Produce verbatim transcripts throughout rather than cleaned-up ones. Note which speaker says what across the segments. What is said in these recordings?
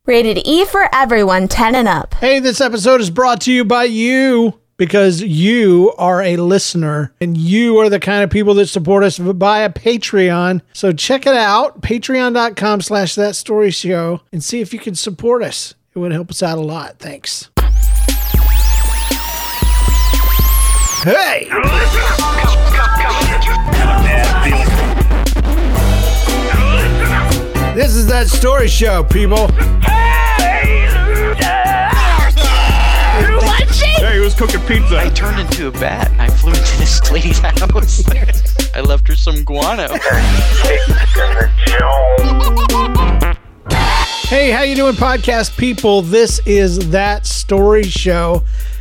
Speaker 1: Rated E for everyone, ten and up.
Speaker 2: Hey, this episode is brought to you by you because you are a listener and you are the kind of people that support us via Patreon. So check it out, patreon.com slash that story show, and see if you can support us. It would help us out a lot. Thanks. Hey! This is That Story Show, people.
Speaker 3: Hey, he was cooking pizza.
Speaker 4: I turned into a bat and I flew into this lady's house. I left her some guano.
Speaker 2: Hey, how you doing, podcast people? This is That Story Show,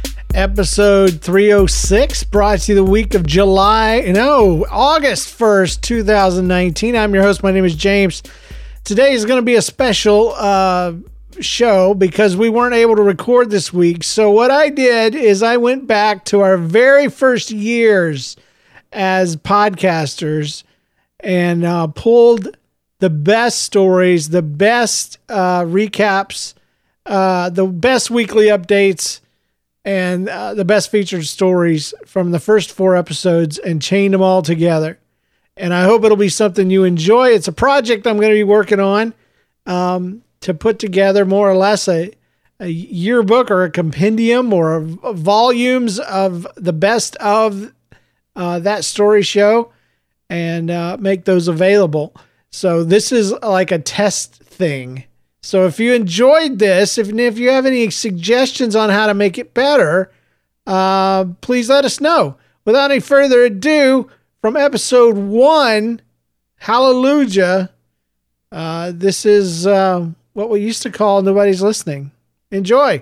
Speaker 2: episode three oh six, brought to you the week of July, no, August first, twenty nineteen. I'm your host. My name is James. Today is going to be a special uh, show because we weren't able to record this week. So what I did is I went back to our very first years as podcasters and uh, pulled the best stories, the best uh, recaps, uh, the best weekly updates, and uh, the best featured stories from the first four episodes and chained them all together. And I hope it'll be something you enjoy. It's a project I'm going to be working on um, to put together more or less a, a yearbook or a compendium or a, a volumes of the best of uh, That Story Show and uh, make those available. So this is like a test thing. So if you enjoyed this, if, if you have any suggestions on how to make it better, uh, please let us know. Without any further ado, from episode one, Hallelujah, uh, this is uh, what we used to call Nobody's Listening. Enjoy.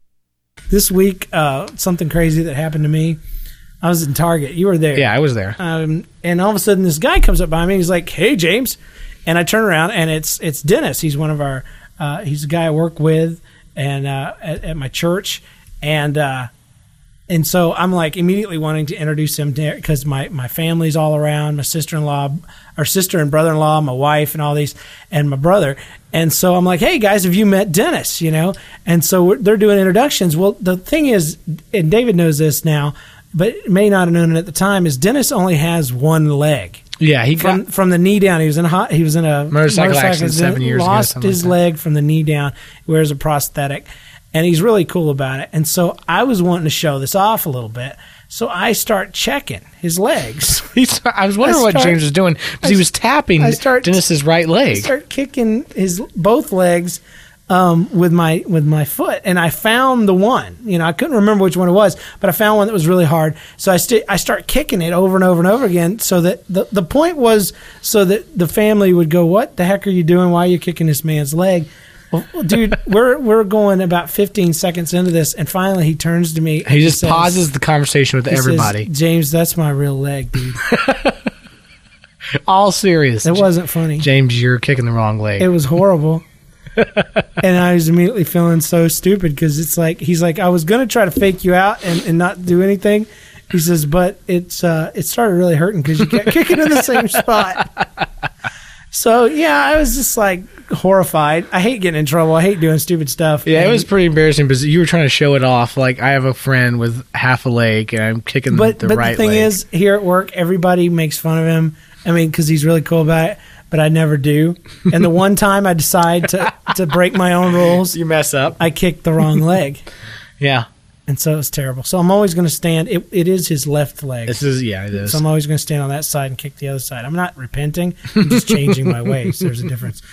Speaker 2: This week, uh, something crazy that happened to me. I was in Target. You were there.
Speaker 5: Yeah, I was there.
Speaker 2: Um, and all of a sudden, this guy comes up by me. He's like, "Hey, James." And I turn around, and it's it's Dennis. He's one of our, uh, he's a guy I work with and uh, at, at my church. And uh And so I'm like immediately wanting to introduce him because my, my family's all around, my sister-in-law, our sister and brother-in-law, my wife and all these, and my brother. And so I'm like, hey, guys, have you met Dennis, you know? And so we're, they're doing introductions. Well, the thing is, and David knows this now, but may not have known it at the time, is Dennis only has one leg.
Speaker 5: Yeah, he
Speaker 2: from
Speaker 5: got,
Speaker 2: from the knee down. He was in a hot, he was in a
Speaker 5: motorcycle, motorcycle accident seven years ago.
Speaker 2: Lost his
Speaker 5: like
Speaker 2: leg from the knee down. He wears a prosthetic. And he's really cool about it. And so I was wanting to show this off a little bit. So I start checking his legs.
Speaker 5: He's, I was wondering I start, what James was doing because he was tapping I start, Dennis's right leg.
Speaker 2: I start kicking his both legs um, with my with my foot, and I found the one. You know, I couldn't remember which one it was, but I found one that was really hard. So I st- I start kicking it over and over and over again. So that the the point was so that the family would go, "What the heck are you doing? Why are you kicking this man's leg?" Well, dude, we're we're going about fifteen seconds into this, and finally he turns to me.
Speaker 5: He just
Speaker 2: says,
Speaker 5: pauses the conversation with everybody.
Speaker 2: Says, James, that's my real leg, dude.
Speaker 5: All serious.
Speaker 2: It wasn't funny.
Speaker 5: James, you're kicking the wrong leg.
Speaker 2: It was horrible. And I was immediately feeling so stupid because it's like, he's like, I was going to try to fake you out and, and not do anything. He says, but it's uh, it started really hurting because you kept kicking in the same spot. So, yeah, I was just like horrified. I hate getting in trouble. I hate doing stupid stuff.
Speaker 5: Yeah,
Speaker 2: and
Speaker 5: it was pretty embarrassing because you were trying to show it off. Like, I have a friend with half a leg and I'm kicking
Speaker 2: but,
Speaker 5: the
Speaker 2: but
Speaker 5: right leg.
Speaker 2: But the thing leg. is, here at work, everybody makes fun of him. I mean, because he's really cool about it, but I never do. And the one time I decide to, to break my own rules,
Speaker 5: you mess up.
Speaker 2: I kicked the wrong leg.
Speaker 5: Yeah.
Speaker 2: And so it's terrible. So I'm always going to stand. It, it is his left leg.
Speaker 5: This is yeah, it is.
Speaker 2: So I'm always going to stand on that side and kick the other side. I'm not repenting. I'm just changing my ways. There's a difference.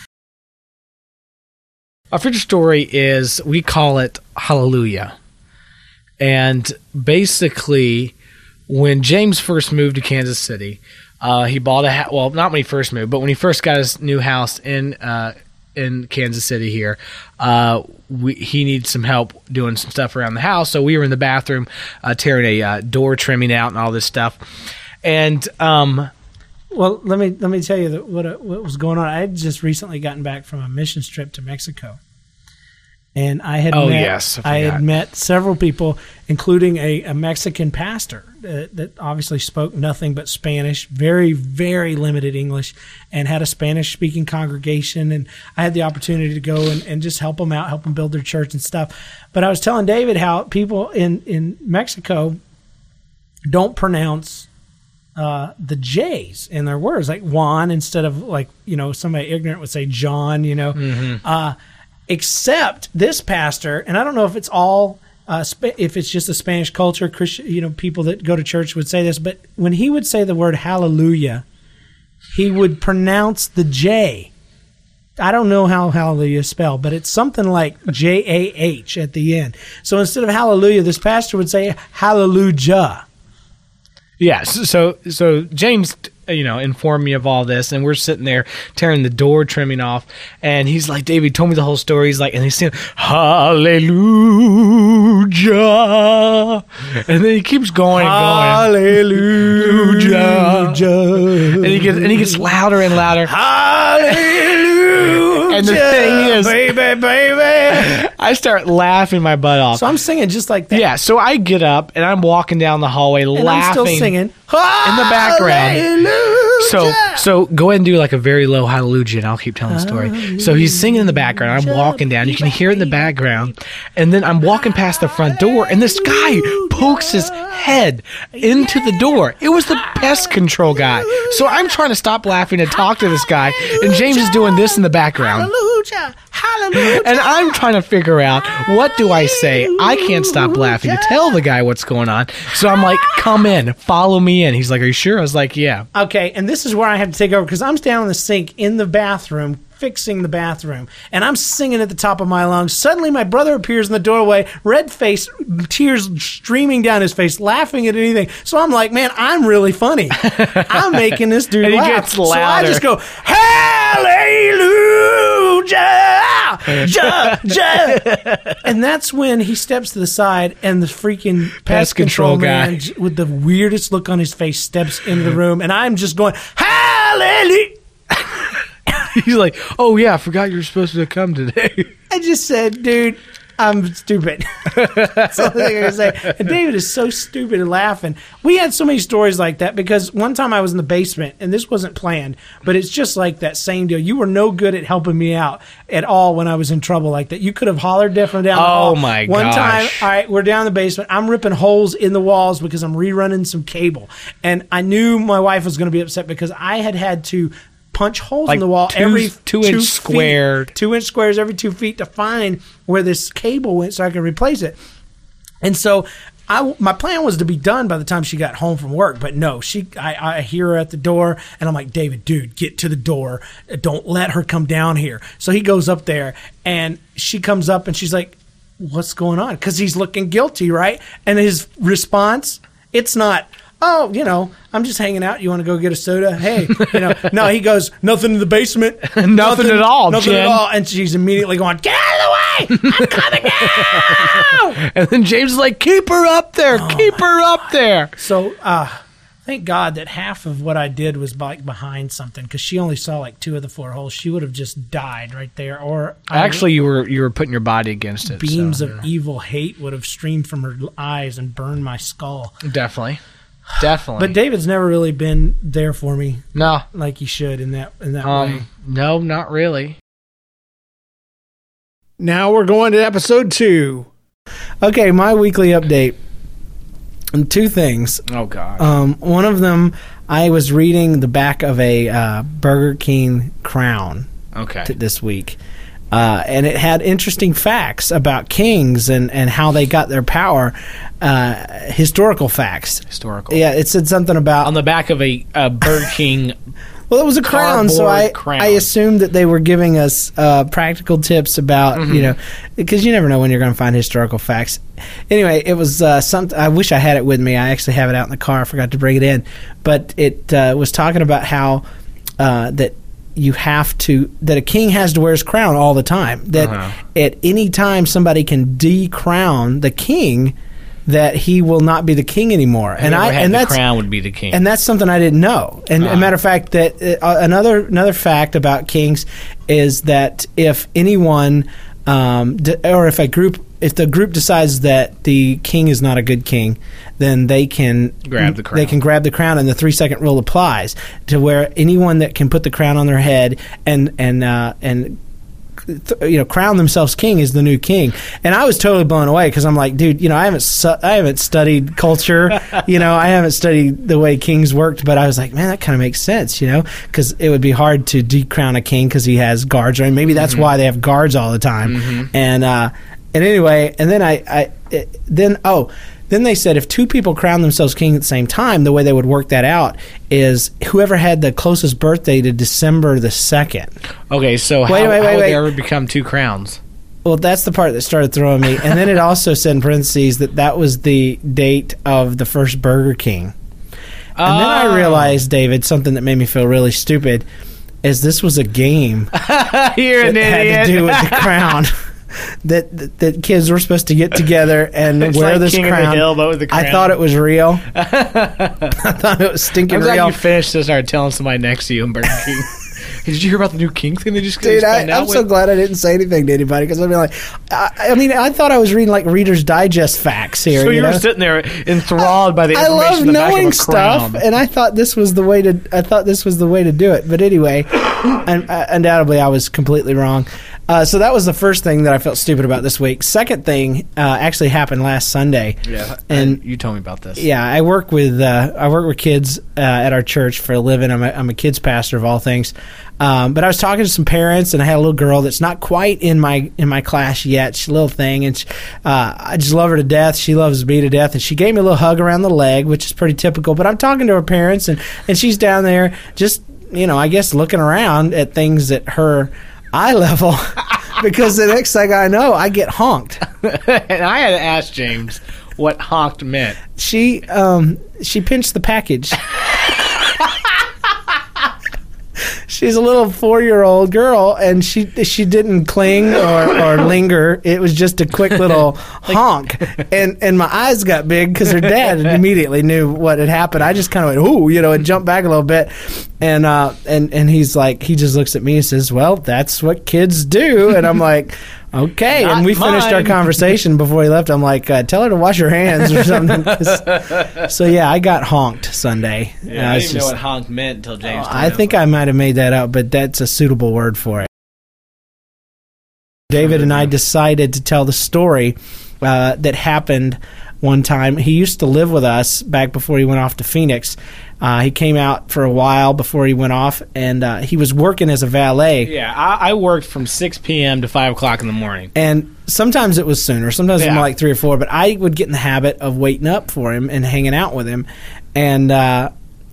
Speaker 5: Our future story is, we call it Hallelujah. And basically, when James first moved to Kansas City, uh, he bought a house. Well, not when he first moved, but when he first got his new house in uh, in Kansas City here, uh, we, he needed some help doing some stuff around the house. So we were in the bathroom uh, tearing a uh, door trimming out and all this stuff. And um,
Speaker 2: well, let me let me tell you that what what was going on. I had just recently gotten back from a mission trip to Mexico, And I had
Speaker 5: Oh,
Speaker 2: met,
Speaker 5: yes, I
Speaker 2: I, had
Speaker 5: forgot.
Speaker 2: met several people, including a, a Mexican pastor uh, that obviously spoke nothing but Spanish, very, very limited English, and had a Spanish-speaking congregation. And I had the opportunity to go and, and just help them out, help them build their church and stuff. But I was telling David how people in, in Mexico don't pronounce uh, the J's in their words, like Juan instead of, like, you know, somebody ignorant would say John, you know.
Speaker 5: Mm-hmm.
Speaker 2: Uh, except this pastor, and I don't know if it's all, uh, Sp- if it's just a Spanish culture, Christian, you know, people that go to church would say this, but when he would say the word hallelujah, he would pronounce the J. I don't know how hallelujah is spelled, but it's something like J A H at the end. So instead of hallelujah, this pastor would say hallelujah.
Speaker 5: Yeah, so, so so James, you know, informed me of all this, and we're sitting there tearing the door trimming off, and he's like, David told me the whole story. He's like, and he's saying, hallelujah, and then he keeps going and going, hallelujah, and he gets and he gets louder and louder, hallelujah. And the thing is,
Speaker 2: baby, baby,
Speaker 5: I start laughing my butt off.
Speaker 2: so I'm singing just like that.
Speaker 5: Yeah, so I get up and I'm walking down the hallway
Speaker 2: and
Speaker 5: laughing.
Speaker 2: I'm still singing
Speaker 5: in the background.
Speaker 2: Hallelujah.
Speaker 5: So so go ahead and do like a very low hallelujah, and I'll keep telling the story. So he's singing in the background. I'm walking down. You can hear it in the background. And then I'm walking past the front door, and this guy pokes his head into the door. It was the pest control guy. So I'm trying to stop laughing and talk to this guy, and James is doing this in the background.
Speaker 2: Hallelujah. Hallelujah.
Speaker 5: And I'm trying to figure out, what do I say? I can't stop laughing to tell the guy what's going on. So I'm like, come in, follow me in. He's like, are you sure? I was like, yeah.
Speaker 2: Okay, and this is where I have to take over because I'm standing on the sink in the bathroom, fixing the bathroom, and I'm singing at the top of my lungs. Suddenly, my brother appears in the doorway, red face, tears streaming down his face, laughing at anything. So I'm like, man, I'm really funny. I'm making this dude
Speaker 5: And he
Speaker 2: laugh.
Speaker 5: gets
Speaker 2: So I
Speaker 5: louder.
Speaker 2: just go, hallelujah, ja, ja. And that's when he steps to the side, and the freaking pest,
Speaker 5: Pest
Speaker 2: control,
Speaker 5: control guy.
Speaker 2: man, j- with the weirdest look on his face, steps into the room, and I'm just going, hallelujah.
Speaker 5: He's like, oh, yeah, I forgot you were supposed to come today.
Speaker 2: I just said, dude, I'm stupid. That's the only thing I can say. And David is so stupid and laughing. We had so many stories like that because one time I was in the basement, and this wasn't planned, but it's just like that same deal. You were no good at helping me out at all when I was in trouble like that. You could have hollered different down the hall.
Speaker 5: Oh, my
Speaker 2: One
Speaker 5: gosh.
Speaker 2: time, all right, we're down in the basement. I'm ripping holes in the walls because I'm rerunning some cable. And I knew my wife was going to be upset because I had had to punch holes
Speaker 5: Like
Speaker 2: in the wall
Speaker 5: two-
Speaker 2: every
Speaker 5: two inch
Speaker 2: feet-
Speaker 5: square.
Speaker 2: two inch squares every two feet to find where this cable went so I could replace it. And so I, my plan was to be done by the time she got home from work, but no, she, I, I hear her at the door, and I'm like, David, dude, get to the door. Don't let her come down here. So he goes up there, and she comes up, and she's like, what's going on? Because he's looking guilty, right? And his response, it's not, oh, you know, I'm just hanging out. You want to go get a soda? Hey, you know, no, he goes, nothing in the basement.
Speaker 5: Nothing at all,
Speaker 2: Nothing
Speaker 5: Jen.
Speaker 2: at all. And she's immediately going, get out of the way. I'm coming now.
Speaker 5: And then James is like, keep her up there.
Speaker 2: Oh,
Speaker 5: keep her up there.
Speaker 2: So, uh, thank God that half of what I did was like behind something because she only saw like two of the four holes. She would have just died right there. Or I-
Speaker 5: Actually, you were you were putting your body against it.
Speaker 2: beams
Speaker 5: so,
Speaker 2: of evil hate would have streamed from her eyes and burned my skull.
Speaker 5: Definitely. Definitely.
Speaker 2: But David's never really been there for me
Speaker 5: no.
Speaker 2: like he should in that in that way.
Speaker 5: Um, no, not really.
Speaker 2: Now we're going to episode two. Okay, my weekly update. And two things.
Speaker 5: Oh, God.
Speaker 2: Um, one of them, I was reading the back of a uh, Burger King crown
Speaker 5: okay.
Speaker 2: t- this week. Uh, and it had interesting facts about kings and, and how they got their power. Uh, historical facts.
Speaker 5: Historical.
Speaker 2: Yeah, it said something about...
Speaker 5: On the back of a, a Burger King...
Speaker 2: Well, it was a crown, so I
Speaker 5: Cardboard crown.
Speaker 2: I assumed that they were giving us uh, practical tips about,
Speaker 5: Mm-hmm.
Speaker 2: you know, because you never know when you're going to find historical facts. Anyway, it was uh, something. I wish I had it with me. I actually have it out in the car. I forgot to bring it in, but it uh, was talking about how uh, that you have to that a king has to wear his crown all the time. That
Speaker 5: Uh-huh.
Speaker 2: at any time somebody can decrown the king, that he will not be the king anymore. And I
Speaker 5: Whoever had
Speaker 2: and
Speaker 5: the
Speaker 2: that's
Speaker 5: crown would be the king.
Speaker 2: and that's something I didn't know. And
Speaker 5: Ah.
Speaker 2: a matter of fact, that uh, another another fact about kings is that if anyone
Speaker 6: um, d- or if a group, if the group decides that the king is not a good king, then they can
Speaker 5: Grab the crown.
Speaker 6: They can grab the crown, and the three second rule applies to where anyone that can put the crown on their head and and uh, and. you know, crown themselves king is the new king. And I was totally blown away because I'm like, dude, you know, I haven't su- I haven't studied culture, you know, I haven't studied the way kings worked, but I was like, man, that kind of makes sense, you know, because it would be hard to decrown a king because he has guards, right? Maybe that's mm-hmm. why they have guards all the time. Mm-hmm. And uh, and anyway, and then I, I it, then oh. Then they said if two people crown themselves king at the same time, the way they would work that out is whoever had the closest birthday to December the second.
Speaker 5: Okay, so
Speaker 6: wait,
Speaker 5: how,
Speaker 6: wait, wait,
Speaker 5: how would
Speaker 6: wait.
Speaker 5: they ever become two crowns?
Speaker 6: Well, that's the part that started throwing me. And then it also said in parentheses that that was the date of the first Burger King. And
Speaker 5: oh.
Speaker 6: then I realized, David, something that made me feel really stupid, is this was a game
Speaker 5: You're an
Speaker 6: that
Speaker 5: idiot.
Speaker 6: had to do with the crown. That, that that kids were supposed to get together and
Speaker 5: It's
Speaker 6: wear
Speaker 5: like
Speaker 6: this
Speaker 5: King of the
Speaker 6: crown.
Speaker 5: Hill, but with the crown.
Speaker 6: I thought it was real. I thought it was stinking
Speaker 5: I'm glad
Speaker 6: real.
Speaker 5: you finished and started telling somebody next to you in Burger King. Hey, did you hear about the new king thing they just
Speaker 6: Dude, I,
Speaker 5: found
Speaker 6: I'm
Speaker 5: out
Speaker 6: so
Speaker 5: with?
Speaker 6: glad I didn't say anything to anybody because I'd be like, I, I mean, I thought I was reading like Reader's Digest facts here.
Speaker 5: So you,
Speaker 6: you
Speaker 5: were
Speaker 6: know?
Speaker 5: sitting there enthralled by the
Speaker 6: I
Speaker 5: information
Speaker 6: love
Speaker 5: in the back
Speaker 6: knowing
Speaker 5: of a
Speaker 6: stuff,
Speaker 5: crown.
Speaker 6: and I thought this was the way to. I thought this was the way to do it. But anyway, and, uh, undoubtedly, I was completely wrong. Uh, so that was the first thing that I felt stupid about this week. Second thing uh, actually happened last Sunday.
Speaker 5: Yeah,
Speaker 6: and
Speaker 5: you told me about this.
Speaker 6: Yeah, I work with uh, I work with kids uh, at our church for a living. I'm a, I'm a kids pastor of all things. Um, but I was talking to some parents, and I had a little girl that's not quite in my in my class yet. She's a little thing, and she, uh, I just love her to death. She loves me to death, and she gave me a little hug around the leg, which is pretty typical. But I'm talking to her parents, and, and she's down there just, you know, I guess looking around at things at her eye level. Because the next thing I know, I get honked.
Speaker 5: And I had to ask James what honked meant.
Speaker 6: She um, she pinched the package. She's a little four-year-old girl, and she she didn't cling or, or linger. It was just a quick little honk, and and my eyes got big because her dad immediately knew what had happened. I just kind of went, ooh, you know, and jumped back a little bit, and uh, and and he's like, he just looks at me and says, well, that's what kids do, and I'm like, okay.
Speaker 5: Not
Speaker 6: and we finished
Speaker 5: mine.
Speaker 6: our conversation before he left. I'm like, uh, tell her to wash her hands or something. 'Cause- so yeah, I got honked Sunday.
Speaker 5: Yeah,
Speaker 6: Uh,
Speaker 5: I
Speaker 6: it's
Speaker 5: didn't know
Speaker 6: just-
Speaker 5: what honk meant until James told
Speaker 6: I
Speaker 5: me
Speaker 6: think
Speaker 5: about
Speaker 6: I might have made that up, but that's a suitable word for it. David and I decided to tell the story uh, that happened one time. He used to live with us back before he went off to Phoenix. Uh, he came out for a while before he went off, and uh, he was working as a valet.
Speaker 5: Yeah, I, I worked from six p.m. to five o'clock in the morning.
Speaker 6: And sometimes it was sooner. Sometimes it was
Speaker 5: Yeah.
Speaker 6: more like three or four. But I would get in the habit of waiting up for him and hanging out with him. And uh,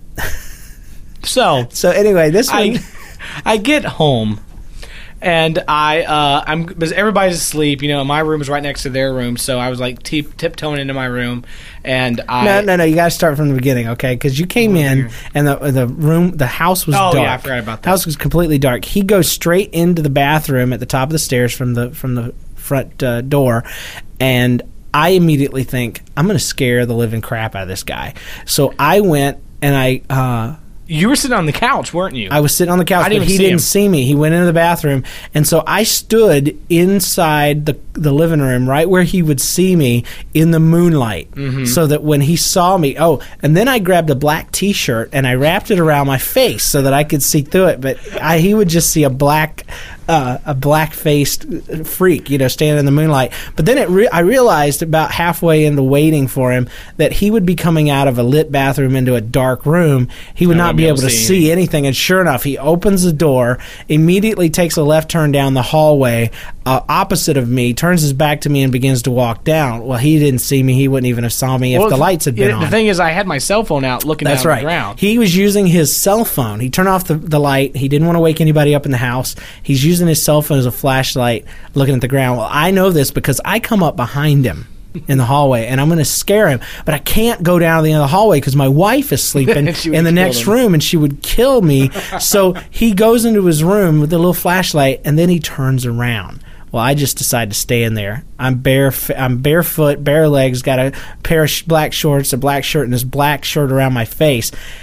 Speaker 5: So
Speaker 6: so anyway, this one...
Speaker 5: I, I get home, and I uh, I'm because everybody's asleep. You know, my room is right next to their room, so I was like tip, tiptoeing into my room, and I
Speaker 6: No, no, no. You got to start from the beginning, okay? Because you came in and the the room, the house was
Speaker 5: Oh,
Speaker 6: dark.
Speaker 5: yeah, I forgot about that.
Speaker 6: The house was completely dark. He goes straight into the bathroom at the top of the stairs from the from the front uh, door, and I immediately think I'm going to scare the living crap out of this guy. So I went and I. Uh,
Speaker 5: You were sitting on the couch, weren't you?
Speaker 6: I was sitting on the couch,
Speaker 5: I didn't
Speaker 6: but he
Speaker 5: even see
Speaker 6: didn't
Speaker 5: him.
Speaker 6: see me. He went into the bathroom, and so I stood inside the the living room, right where he would see me in the moonlight,
Speaker 5: Mm-hmm.
Speaker 6: so that when he saw me, oh, and then I grabbed a black T-shirt and I wrapped it around my face so that I could see through it, but I, he would just see a black. Uh, a black-faced freak, you know, standing in the moonlight. But then it re- I realized about halfway into waiting for him that he would be coming out of a lit bathroom into a dark room. He would
Speaker 5: I
Speaker 6: not
Speaker 5: wouldn't
Speaker 6: be
Speaker 5: be
Speaker 6: able
Speaker 5: able
Speaker 6: to
Speaker 5: to see
Speaker 6: see anything. And sure enough, he opens the door, immediately takes a left turn down the hallway uh, opposite of me, turns his back to me, and begins to walk down. Well, he didn't see me. He wouldn't even have saw me if
Speaker 5: Well,
Speaker 6: the lights had been
Speaker 5: yeah,
Speaker 6: on.
Speaker 5: The thing is, I had my cell phone out looking
Speaker 6: That's
Speaker 5: down
Speaker 6: right.
Speaker 5: on the ground.
Speaker 6: He was using his cell phone. He turned off the, the light. He didn't want to wake anybody up in the house. He's using his cell phone as a flashlight looking at the ground. Well, I know this because I come up behind him in the hallway, and I'm going to scare him. But I can't go down to the end of the hallway because my wife is sleeping
Speaker 5: She would
Speaker 6: in the
Speaker 5: kill
Speaker 6: next
Speaker 5: him.
Speaker 6: room, and she would kill me. So he goes into his room with a little flashlight, and then he turns around. Well, I just decided to stay in there. I'm bare. I'm barefoot, bare legs, got a pair of sh- black shorts, a black shirt, and this black shirt around my face.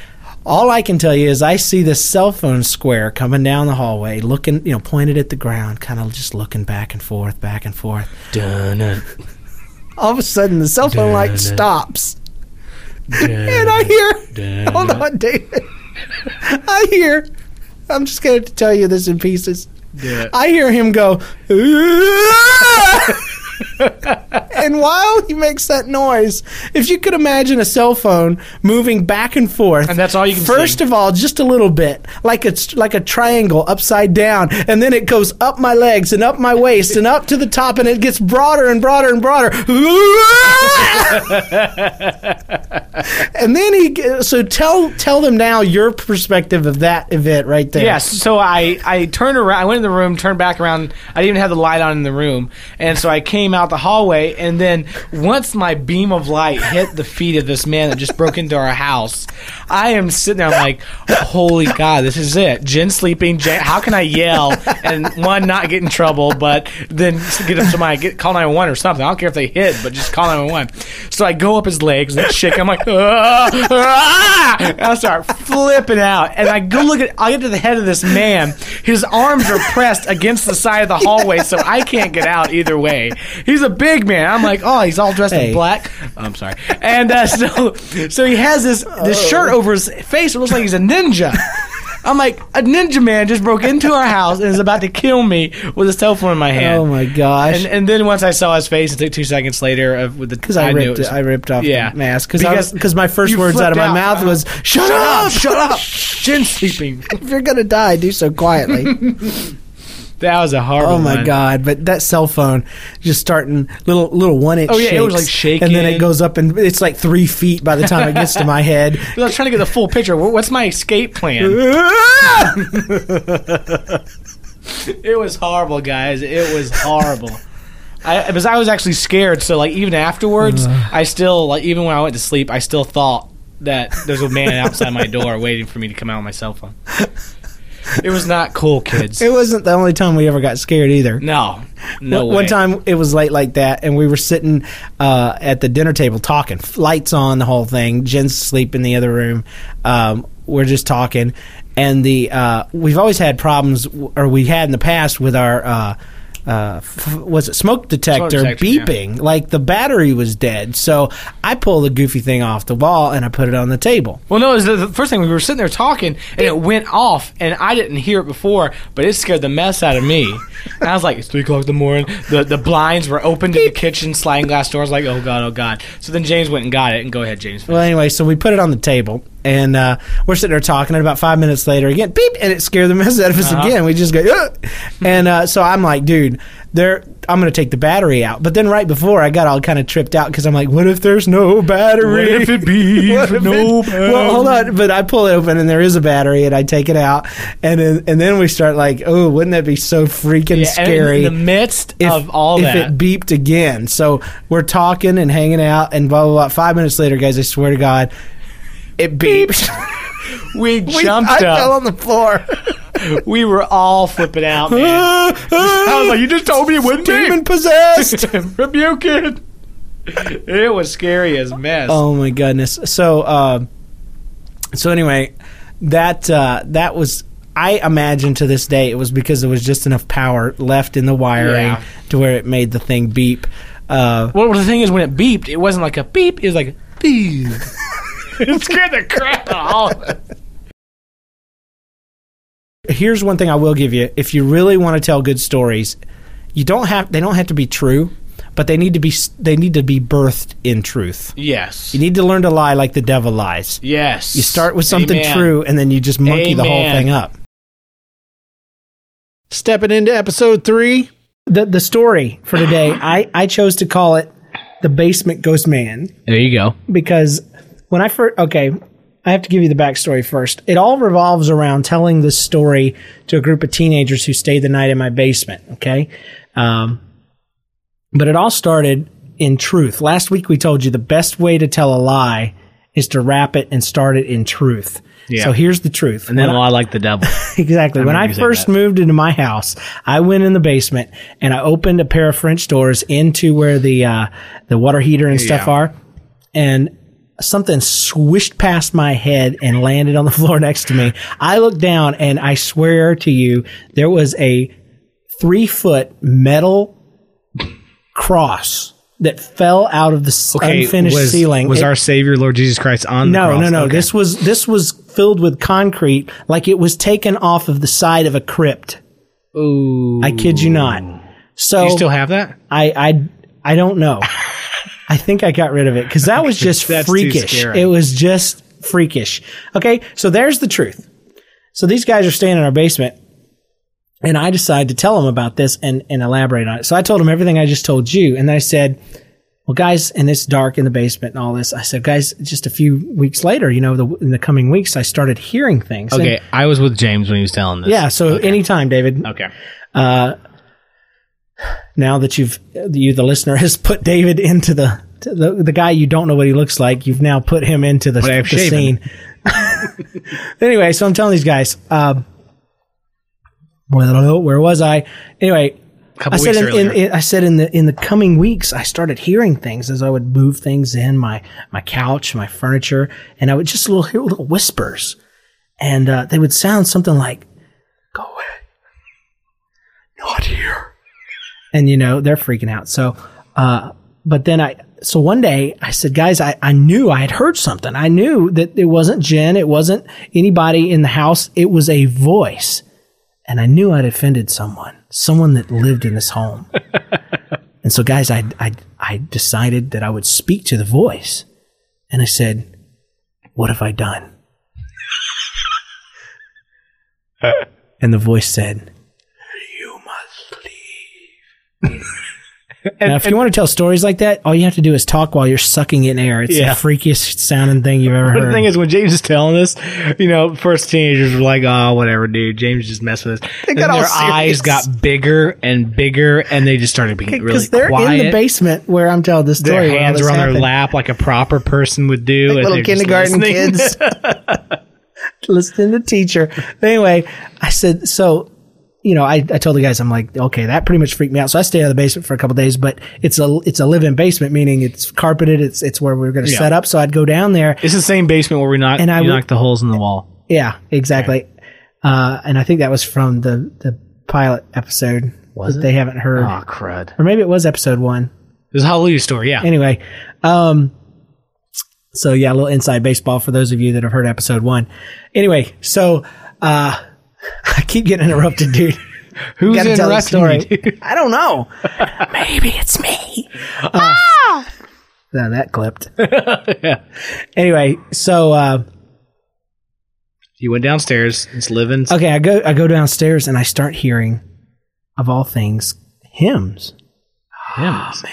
Speaker 6: All I can tell you is I see this cell phone square coming down the hallway, looking, you know, pointed at the ground, kind of just looking back and forth, back and forth.
Speaker 5: Dun-dun.
Speaker 6: All of a sudden, the cell phone light stops. And I hear, hold on, David. I hear, I'm just going to tell you this in pieces.
Speaker 5: Yeah.
Speaker 6: I hear him go, and while he makes that noise, if you could imagine a cell phone moving back and forth,
Speaker 5: and that's all you can
Speaker 6: First
Speaker 5: see.
Speaker 6: of all, just a little bit, like it's like a triangle upside down, and then it goes up my legs and up my waist and up to the top, and it gets broader and broader and broader. And then he, so tell tell them now your perspective of that event right there.
Speaker 5: Yes, so I, I turned around, I went in the room, turned back around, I didn't even have the light on in the room, and so I came out the hallway, and then once my beam of light hit the feet of this man that just broke into our house, I am sitting there, I'm like, holy God, this is it. Jen's sleeping, Jen, how can I yell and one, not get in trouble, but then get up somebody, get, call nine one one or something. I don't care if they hit, but just call nine one one. So I go up his legs and shake, I'm like, ah, ah, and I start flipping out, and I go look at, I get to the head of this man, his arms are pressed against the side of the hallway, so I can't get out either way. He's a big man. I'm like, oh, he's all dressed
Speaker 6: Hey.
Speaker 5: in black. Oh, I'm sorry. And uh, so, so he has this this shirt over his face. It looks like he's a ninja. I'm like, a ninja man just broke into our house and is about to kill me with a cell phone in my hand.
Speaker 6: Oh my gosh.
Speaker 5: And, and then once I saw his face, it took two seconds later of with the
Speaker 6: Because I,
Speaker 5: knew
Speaker 6: ripped
Speaker 5: it was-
Speaker 6: I ripped off
Speaker 5: Yeah.
Speaker 6: the mask. Cause
Speaker 5: Because
Speaker 6: Because my first
Speaker 5: you
Speaker 6: words out of my
Speaker 5: flipped out.
Speaker 6: mouth was, shut,
Speaker 5: Shut
Speaker 6: up!
Speaker 5: up! Shut up! Jen's sleeping.
Speaker 6: If you're going to die, do so quietly.
Speaker 5: That was a horrible
Speaker 6: Oh my
Speaker 5: one.
Speaker 6: God! But that cell phone just starting little little one inch.
Speaker 5: Oh, yeah, it was,
Speaker 6: shakes,
Speaker 5: like, shaking.
Speaker 6: and then it goes up and it's like three feet by the time it gets to my head.
Speaker 5: I was trying to get the full picture. Wh- What's my escape plan? It was horrible, guys. It was horrible. I because I was actually scared. So like even afterwards, I still like even when I went to sleep, I still thought that there's a man outside my door waiting for me to come out on my cell phone. It was not cool, kids.
Speaker 6: It wasn't the only time we ever got scared either.
Speaker 5: No, no
Speaker 6: one,
Speaker 5: way.
Speaker 6: one time it was late like that, and we were sitting uh, at the dinner table talking. Lights on, the whole thing. Jen's asleep in the other room. Um, we're just talking, and the uh, we've always had problems, or we had in the past with our. Uh, uh, f- was it smoke detector,
Speaker 5: Smoke detector,
Speaker 6: beeping like the battery was dead? So I pulled the goofy thing off the wall and I put it on the table.
Speaker 5: Well, no, it was the, the first thing we were sitting there talking, and it went off, and I didn't hear it before, but it scared the mess out of me. And I was like, it's three o'clock in the morning. The the blinds were open to the kitchen, sliding glass doors. Like, oh god, oh god. So then James went and got it. And go ahead, James.
Speaker 6: Well, anyway, so we put it on the table, and uh, we're sitting there talking, and about five minutes later, again, beep, and it scared the mess out of us
Speaker 5: Uh-huh.
Speaker 6: again. We just go, ugh. And uh, so I'm like, dude, there, I'm going to take the battery out. But then right before, I got all kind of tripped out because I'm like, what if there's no battery?
Speaker 5: What if it beeps
Speaker 6: What if
Speaker 5: no
Speaker 6: it- Well, hold on. But I pull it open, and there is a battery, and I take it out, and then, and then we start like, oh, wouldn't that be so freaking
Speaker 5: Yeah, and
Speaker 6: scary?
Speaker 5: in the midst
Speaker 6: if,
Speaker 5: of all
Speaker 6: if
Speaker 5: that.
Speaker 6: it beeped again. So we're talking and hanging out, and blah blah blah. Five minutes later, guys, I swear to God, it beeped.
Speaker 5: we
Speaker 6: We-
Speaker 5: jumped
Speaker 6: I
Speaker 5: up.
Speaker 6: fell on the floor.
Speaker 5: We were all flipping out, man. I was like, you just told me it wouldn't
Speaker 6: Demon
Speaker 5: be.
Speaker 6: possessed.
Speaker 5: Rebuke it. It was scary as mess.
Speaker 6: Oh my goodness. So, um, so anyway, that uh, that was. I imagine to this day it was because there was just enough power left in the wiring
Speaker 5: Yeah.
Speaker 6: to where it made the thing beep. Uh,
Speaker 5: Well, the thing is, when it beeped, it wasn't like a beep. It was like a beep. It scared the crap out of all of us.
Speaker 6: Here's one thing I will give you: if you really want to tell good stories, you don't have they don't have to be true, but they need to be they need to be birthed in truth.
Speaker 5: Yes.
Speaker 6: You need to learn to lie like the devil lies.
Speaker 5: Yes.
Speaker 6: You start with something
Speaker 5: Amen.
Speaker 6: true, and then you just monkey the whole
Speaker 5: Amen.
Speaker 6: thing up.
Speaker 2: Stepping into episode three.
Speaker 6: The the story for today, I, I chose to call it The Basement Ghost Man
Speaker 5: There you go.
Speaker 6: because when I first, okay, I have to give you the backstory first. It all revolves around telling this story to a group of teenagers who stayed the night in my basement, okay? Um, but it all started in truth. Last week we told you the best way to tell a lie is to wrap it and start it in truth.
Speaker 5: Yeah.
Speaker 6: So here's the truth.
Speaker 5: And then
Speaker 6: When I-
Speaker 5: I like the devil.
Speaker 6: Exactly.
Speaker 5: I
Speaker 6: When I
Speaker 5: remember you said
Speaker 6: first
Speaker 5: that.
Speaker 6: moved into my house, I went in the basement and I opened a pair of French doors into where the uh, the water heater and stuff
Speaker 5: Yeah.
Speaker 6: are. And something swished past my head and landed on the floor next to me. I looked down, and I swear to you, there was a three foot metal cross that fell out of the s
Speaker 5: Okay,
Speaker 6: unfinished
Speaker 5: was,
Speaker 6: ceiling.
Speaker 5: Was
Speaker 6: It-
Speaker 5: our Savior, Lord Jesus Christ, on the
Speaker 6: no,
Speaker 5: cross?
Speaker 6: no, no.
Speaker 5: Okay.
Speaker 6: This was this was filled with concrete, like it was taken off of the side of a crypt.
Speaker 5: Ooh.
Speaker 6: I kid you not. So
Speaker 5: Do you still have that?
Speaker 6: I I I don't know. I think I got rid of it because that was just
Speaker 5: That's too
Speaker 6: freakish.
Speaker 5: scary.
Speaker 6: It was just freakish. Okay, so there's the truth. So these guys are staying in our basement, and I decided to tell them about this and, and elaborate on it. So I told them everything I just told you, and then I said, well, guys, and it's dark in the basement and all this. I said, guys, just a few weeks later, you know, the, in the coming weeks, I started hearing things.
Speaker 5: Okay,
Speaker 6: And,
Speaker 5: I was with James when he was telling this.
Speaker 6: yeah, so
Speaker 5: okay.
Speaker 6: anytime, David.
Speaker 5: Okay.
Speaker 6: Uh, now that you've you the listener has put David into the the, the guy you don't know what he looks like, you've now put him into the,
Speaker 5: But I have
Speaker 6: the
Speaker 5: shaven.
Speaker 6: scene. Anyway, so I'm telling these guys. Um, well, where was I? Anyway,
Speaker 5: A couple
Speaker 6: I said
Speaker 5: weeks
Speaker 6: in, in,
Speaker 5: earlier.
Speaker 6: in I said in the in the coming weeks, I started hearing things as I would move things in my my couch, my furniture, and I would just little hear little whispers, and uh, they would sound something like, "Go away, not here." And, you know, they're freaking out. So, uh, but then I, so one day I said, guys, I, I knew I had heard something. I knew that it wasn't Jen. It wasn't anybody in the house. It was a voice. And I knew I'd offended someone, someone that lived in this home. And so, guys, I, I, I decided that I would speak to the voice. And I said, what have I done? And the voice said, you must leave. Now, if you want to tell stories like that, all you have to do is talk while you're sucking in air. It's
Speaker 5: Yeah.
Speaker 6: the freakiest sounding thing you've ever
Speaker 5: But
Speaker 6: heard.
Speaker 5: the thing is, when James is telling us, you know, first teenagers were like, "Oh, whatever, dude. James just messing with us." And
Speaker 6: got all
Speaker 5: their
Speaker 6: serious.
Speaker 5: eyes got bigger and bigger, and they just started being really
Speaker 6: because they're
Speaker 5: quiet.
Speaker 6: in the basement where I'm telling the story.
Speaker 5: Their
Speaker 6: while
Speaker 5: hands
Speaker 6: this
Speaker 5: are on their
Speaker 6: happened.
Speaker 5: lap like a proper person would do.
Speaker 6: Like
Speaker 5: as
Speaker 6: little
Speaker 5: they're just
Speaker 6: kindergarten
Speaker 5: listening.
Speaker 6: kids listening to teacher. Anyway, I said, so, you know, I, I told the guys, I'm like, okay, that pretty much freaked me out. So I stayed out of the basement for a couple days, but it's a it's a live-in basement, meaning it's carpeted. It's it's where we we're going to
Speaker 5: Yeah.
Speaker 6: set up. So I'd go down there.
Speaker 5: It's the same basement where we knocked,
Speaker 6: And I
Speaker 5: you
Speaker 6: would-
Speaker 5: knocked the holes in the wall.
Speaker 6: Yeah, exactly. Uh, and I think that was from the the pilot episode.
Speaker 5: Was
Speaker 6: that
Speaker 5: it?
Speaker 6: They haven't heard,
Speaker 5: Oh, crud.
Speaker 6: or maybe it was episode one.
Speaker 5: It was a Hallelujah story, yeah.
Speaker 6: Anyway, um, so yeah, a little inside baseball for those of you that have heard episode one. Anyway, so uh, I keep getting interrupted, dude.
Speaker 5: Who's
Speaker 6: Gotta tell the
Speaker 5: interrupting you, dude?
Speaker 6: I don't know. Maybe it's me. Uh, no, that clipped.
Speaker 5: Yeah.
Speaker 6: Anyway, so uh,
Speaker 5: You went downstairs. It's living.
Speaker 6: okay, I go I go downstairs and I start hearing, of all things, hymns.
Speaker 5: hymns.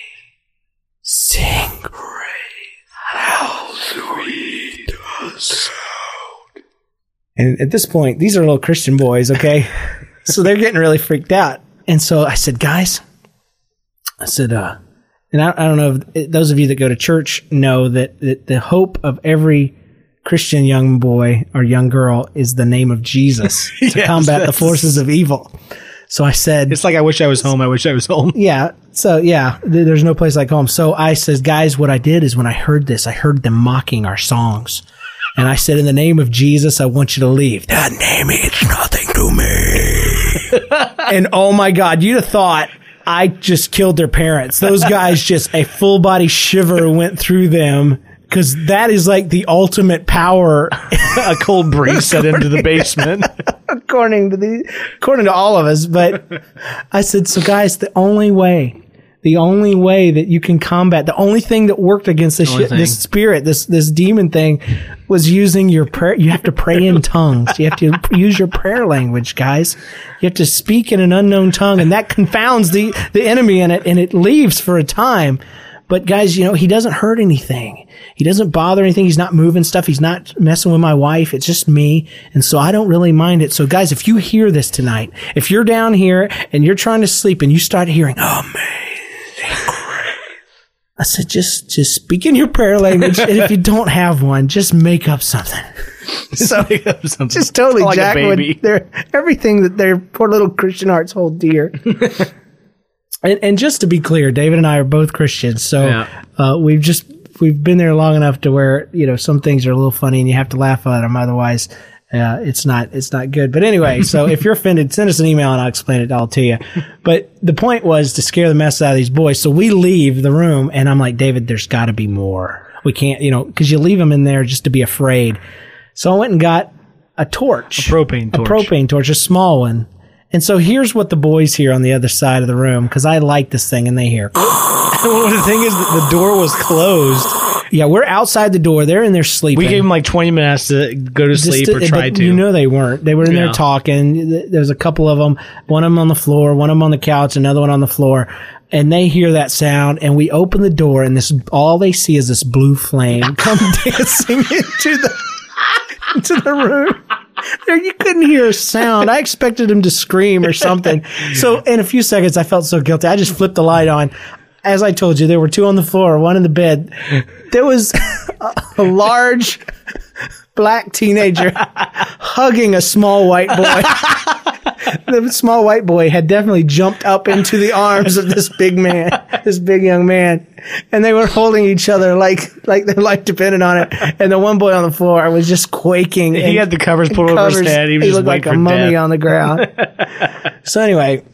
Speaker 6: Sing praise, how sweet the sound. And at this point, these are little Christian boys, okay? So they're getting really freaked out. And so I said, guys, I said, uh, and I, I don't know if those of you that go to church know that, that the hope of every Christian young boy or young girl is the name of Jesus to
Speaker 5: Yes,
Speaker 6: combat the
Speaker 5: that's-
Speaker 6: forces of evil. So I said,
Speaker 5: It's like I wish I was home. I wish I was home.
Speaker 6: yeah. So yeah, th- there's no place like home. So I says, guys, what I did is when I heard this, I heard them mocking our songs. And I said, in the name of Jesus, I want you to leave. That name means nothing to me. And oh my God, you'd have thought I just killed their parents. Those guys just, a full body shiver went through them. Cause that is like the ultimate power.
Speaker 5: A cold breeze set into the basement.
Speaker 6: according to the according to all of us. But I said, so guys, the only way, the only way that you can combat, the only thing that worked against this
Speaker 5: Only
Speaker 6: shit,
Speaker 5: thing.
Speaker 6: this spirit, this this demon thing, was using your prayer. You have to pray in tongues. You have to use your prayer language, guys. You have to speak in an unknown tongue, and that confounds the the enemy in it, and it leaves for a time. But guys, you know, he doesn't hurt anything. He doesn't bother anything. He's not moving stuff. He's not messing with my wife. It's just me. And so I don't really mind it. So guys, if you hear this tonight, if you're down here and you're trying to sleep and you start hearing, amazing grace, I said, just, just speak in your prayer language. And if you don't have one, just make up something. So just totally
Speaker 5: Like a
Speaker 6: jack
Speaker 5: baby.
Speaker 6: with their, everything that their poor little Christian hearts hold dear. And, and just to be clear, David and I are both Christians, so
Speaker 5: Yeah.
Speaker 6: uh, we've just we've been there long enough to where, you know, some things are a little funny and you have to laugh at them. Otherwise, uh, it's not it's not good. But anyway, so if you're offended, send us an email and I'll explain it all to you. But the point was to scare the mess out of these boys. So we leave the room and I'm like, David, there's got to be more. We can't, you know, because you leave them in there just to be afraid. So I went and got a torch.
Speaker 5: A propane torch.
Speaker 6: A propane torch, a small one. And so here's what the boys hear on the other side of the room, because I like this thing, and they hear.
Speaker 5: Well, the thing is, the door was closed.
Speaker 6: Yeah, we're outside the door. They're in there sleeping.
Speaker 5: We gave them like twenty minutes to go to
Speaker 6: Just
Speaker 5: sleep
Speaker 6: to-
Speaker 5: or try
Speaker 6: but
Speaker 5: to.
Speaker 6: You know they weren't. They were in
Speaker 5: Yeah.
Speaker 6: there talking. There was a couple of them. One of them on the floor, one of them on the couch, another one on the floor. And they hear that sound, and we open the door, and this all they see is this blue flame come dancing into the into the room. There, you couldn't hear a sound. I expected him to scream or something. So in a few seconds, I felt so guilty. I just flipped the light on. As I told you, there were two on the floor, one in the bed. There was a, a large black teenager hugging a small white boy. The small white boy had definitely jumped up into the arms of this big man, this big young man, and they were holding each other like like their life depended on it. And the one boy on the floor was just quaking.
Speaker 5: He
Speaker 6: and
Speaker 5: had the covers pulled over his head. He was just
Speaker 6: looked like
Speaker 5: waiting
Speaker 6: a
Speaker 5: for
Speaker 6: mummy
Speaker 5: death.
Speaker 6: on the ground. So anyway,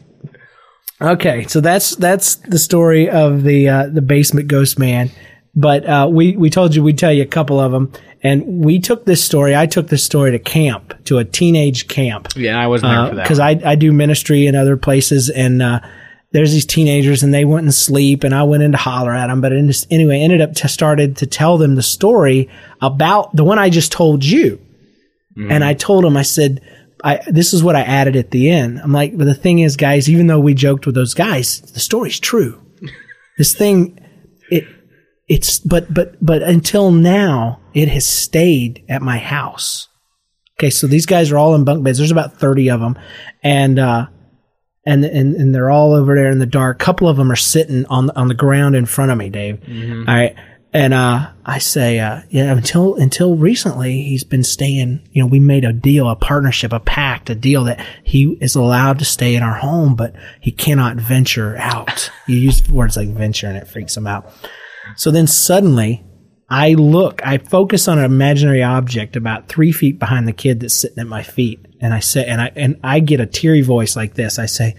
Speaker 6: okay, so that's that's the story of the uh, the basement ghost man. But uh, we we told you we'd tell you a couple of them, and we took this story. I took this story to camp, to a teenage camp.
Speaker 5: Yeah, I wasn't there for that.
Speaker 6: Because I, I do ministry in other places, and uh, there's these teenagers, and they wouldn't sleep, and I went in to holler at them. But in this, anyway, ended up to started to tell them the story about the one I just told you. Mm. And I told them, I said, I, this is what I added at the end. I'm like, but the thing is, guys, even though we joked with those guys, the story's true. This thing, it it's but but but until now, it has stayed at my house. Okay, so these guys are all in bunk beds. There's about thirty of them, and uh, and and and they're all over there in the dark. A couple of them are sitting on the, on the ground in front of me, Dave. Mm-hmm. All right, and uh, I say, uh, yeah, until until recently, he's been staying. You know, we made a deal, a partnership, a pact, a deal that he is allowed to stay in our home, but he cannot venture out. You use words like venture, and it freaks him out. So then suddenly, I look, I focus on an imaginary object about three feet behind the kid that's sitting at my feet. And I say, and I, and I get a teary voice like this. I say,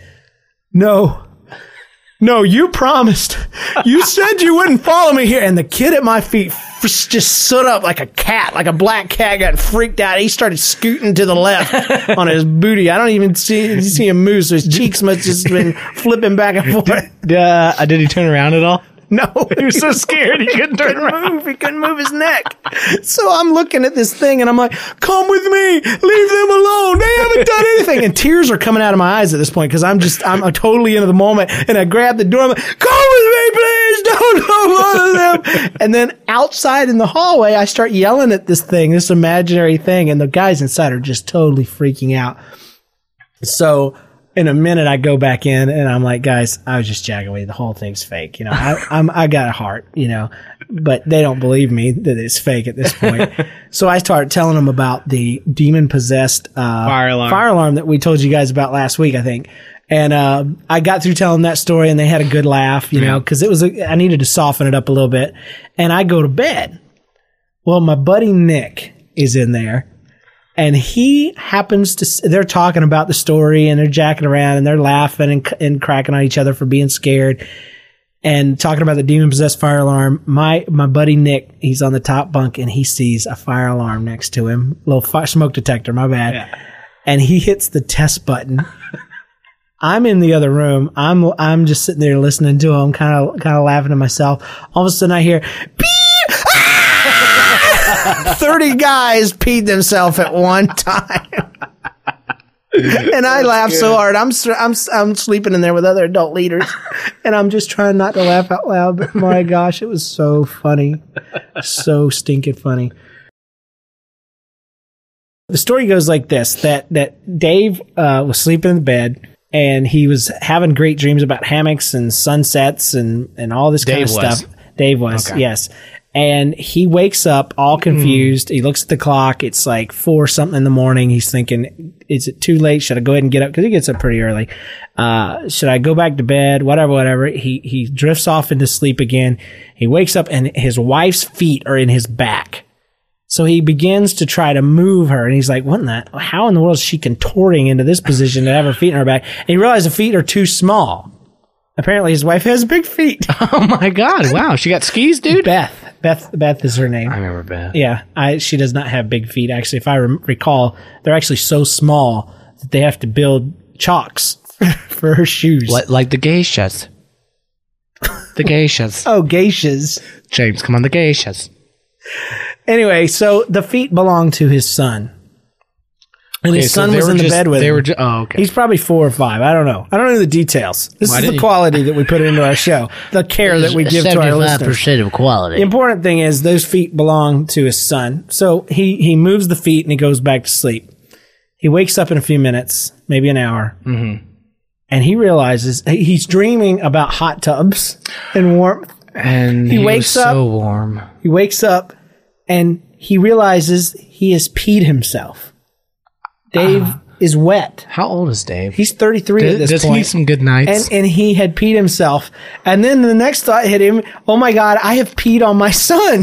Speaker 6: no, no, you promised. You said you wouldn't follow me here. And the kid at my feet f- just stood up like a cat, like a black cat, got freaked out. He started scooting to the left on his booty. I don't even see, see him move. So his cheeks must have just been flipping back and forth.
Speaker 5: Uh, did he turn around at all?
Speaker 6: No,
Speaker 5: He was so scared he couldn't turn
Speaker 6: couldn't
Speaker 5: around.
Speaker 6: move. He couldn't move his neck. So I'm looking at this thing and I'm like, come with me. Leave them alone. They haven't done anything. And tears are coming out of my eyes at this point because I'm just, I'm totally into the moment. And I grab the door. I'm like, come with me, please. Don't go bother them. And then outside in the hallway, I start yelling at this thing, this imaginary thing. And the guys inside are just totally freaking out. So in a minute, I go back in and I'm like, guys, I was just jacking with you. The whole thing's fake. You know, I, I'm, I got a heart, you know, but they don't believe me that it's fake at this point. So I started telling them about the demon possessed, uh,
Speaker 5: Fire alarm.
Speaker 6: fire alarm that we told you guys about last week, I think. And, uh, I got through telling that story and they had a good laugh, you know, cause it was, a, I needed to soften it up a little bit. And I go to bed. Well, my buddy Nick is in there. And he happens to, they're talking about the story and they're jacking around and they're laughing and, and cracking on each other for being scared and talking about the demon possessed fire alarm. My, my buddy Nick, he's on the top bunk and he sees a fire alarm next to him, little fire, smoke detector, my bad. Yeah. And he hits the test button. I'm in the other room. I'm, I'm just sitting there listening to him, kind of, kind of laughing to myself. All of a sudden I hear, beep! thirty guys peed themselves at one time. And I laughed so hard. I'm, I'm, I'm sleeping in there with other adult leaders and I'm just trying not to laugh out loud. But my gosh, it was so funny. So stinking funny. The story goes like this, that, that Dave, uh, was sleeping in the bed and he was having great dreams about hammocks and sunsets and, and all this kind
Speaker 5: Dave
Speaker 6: of
Speaker 5: was.
Speaker 6: stuff. Dave was,
Speaker 5: Okay.
Speaker 6: yes. And he wakes up all confused. Mm. He looks at the clock. It's like four something in the morning. He's thinking, is it too late? Should I go ahead and get up? Because he gets up pretty early. Uh, should I go back to bed? Whatever, whatever. He, he drifts off into sleep again. He wakes up and his wife's feet are in his back. So he begins to try to move her. And he's like, what in that? How in the world is she contorting into this position to have her feet in her back? And he realizes the feet are too small. Apparently his wife has big feet.
Speaker 5: Oh my God. Wow. She got skis, dude?
Speaker 6: Beth. Beth Beth is her name.
Speaker 5: I remember Beth.
Speaker 6: Yeah. I, she does not have big feet. Actually, if I re- recall, they're actually so small that they have to build chocks for her shoes.
Speaker 5: Like, like the geishas. The geishas.
Speaker 6: Oh, geishas.
Speaker 5: James, come on, the geishas.
Speaker 6: Anyway, so the feet belong to his son. And
Speaker 5: Okay,
Speaker 6: his
Speaker 5: so
Speaker 6: son
Speaker 5: they
Speaker 6: was
Speaker 5: were
Speaker 6: in the
Speaker 5: just-
Speaker 6: bed with
Speaker 5: they
Speaker 6: him.
Speaker 5: were ju- oh, okay.
Speaker 6: He's probably four or five. I don't know. I don't know the details. This
Speaker 5: Why
Speaker 6: is
Speaker 5: didn't
Speaker 6: the
Speaker 5: you-
Speaker 6: quality that we put into our show. The care that we give to our listeners.
Speaker 5: of quality.
Speaker 6: The important thing is those feet belong to his son. So he, he moves the feet and he goes back to sleep. He wakes up in a few minutes, maybe an hour, mm-hmm. and he realizes he's dreaming about hot tubs and warmth.
Speaker 5: And
Speaker 6: He
Speaker 5: he,
Speaker 6: wakes
Speaker 5: was
Speaker 6: up-
Speaker 5: so warm.
Speaker 6: He wakes up and he realizes he has peed himself. Dave
Speaker 5: Uh,
Speaker 6: is wet.
Speaker 5: How old is Dave?
Speaker 6: He's thirty-three
Speaker 5: does
Speaker 6: at this
Speaker 5: does
Speaker 6: point.
Speaker 5: he need some good nights?
Speaker 6: and, and he had peed himself. And then the next thought hit him, oh my God, I have peed on my son.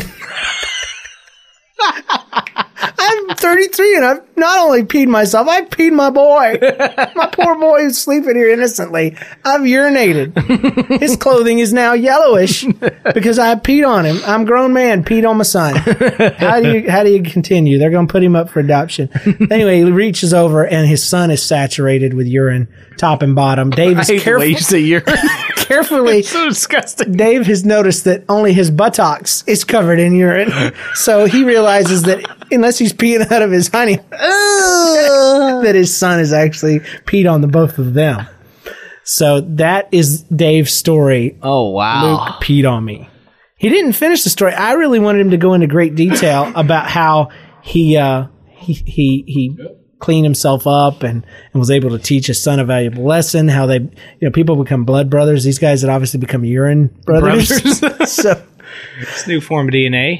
Speaker 6: I'm thirty-three and I've not only peed myself, I've peed my boy. My poor boy who's sleeping here innocently. I've urinated. His clothing is now yellowish because I peed on him. I'm a grown man, peed on my son. How do you how do you continue? They're going to put him up for adoption. Anyway, he reaches over and his son is saturated with urine, top and bottom. Dave is
Speaker 5: I hate the
Speaker 6: careful,
Speaker 5: way you say urine.
Speaker 6: carefully.
Speaker 5: So disgusting.
Speaker 6: Dave has noticed that only his buttocks is covered in urine. So he realizes that unless he's peeing out of his honey, that his son is actually peed on the both of them. So that is Dave's story.
Speaker 5: Oh, wow.
Speaker 6: Luke peed on me. He didn't finish the story. I really wanted him to go into great detail about how he uh, he he he cleaned himself up and, and was able to teach his son a valuable lesson. How they, you know, people become blood brothers. These guys had obviously become urine brothers.
Speaker 5: Brothers.
Speaker 6: So
Speaker 5: It's new form of D N A.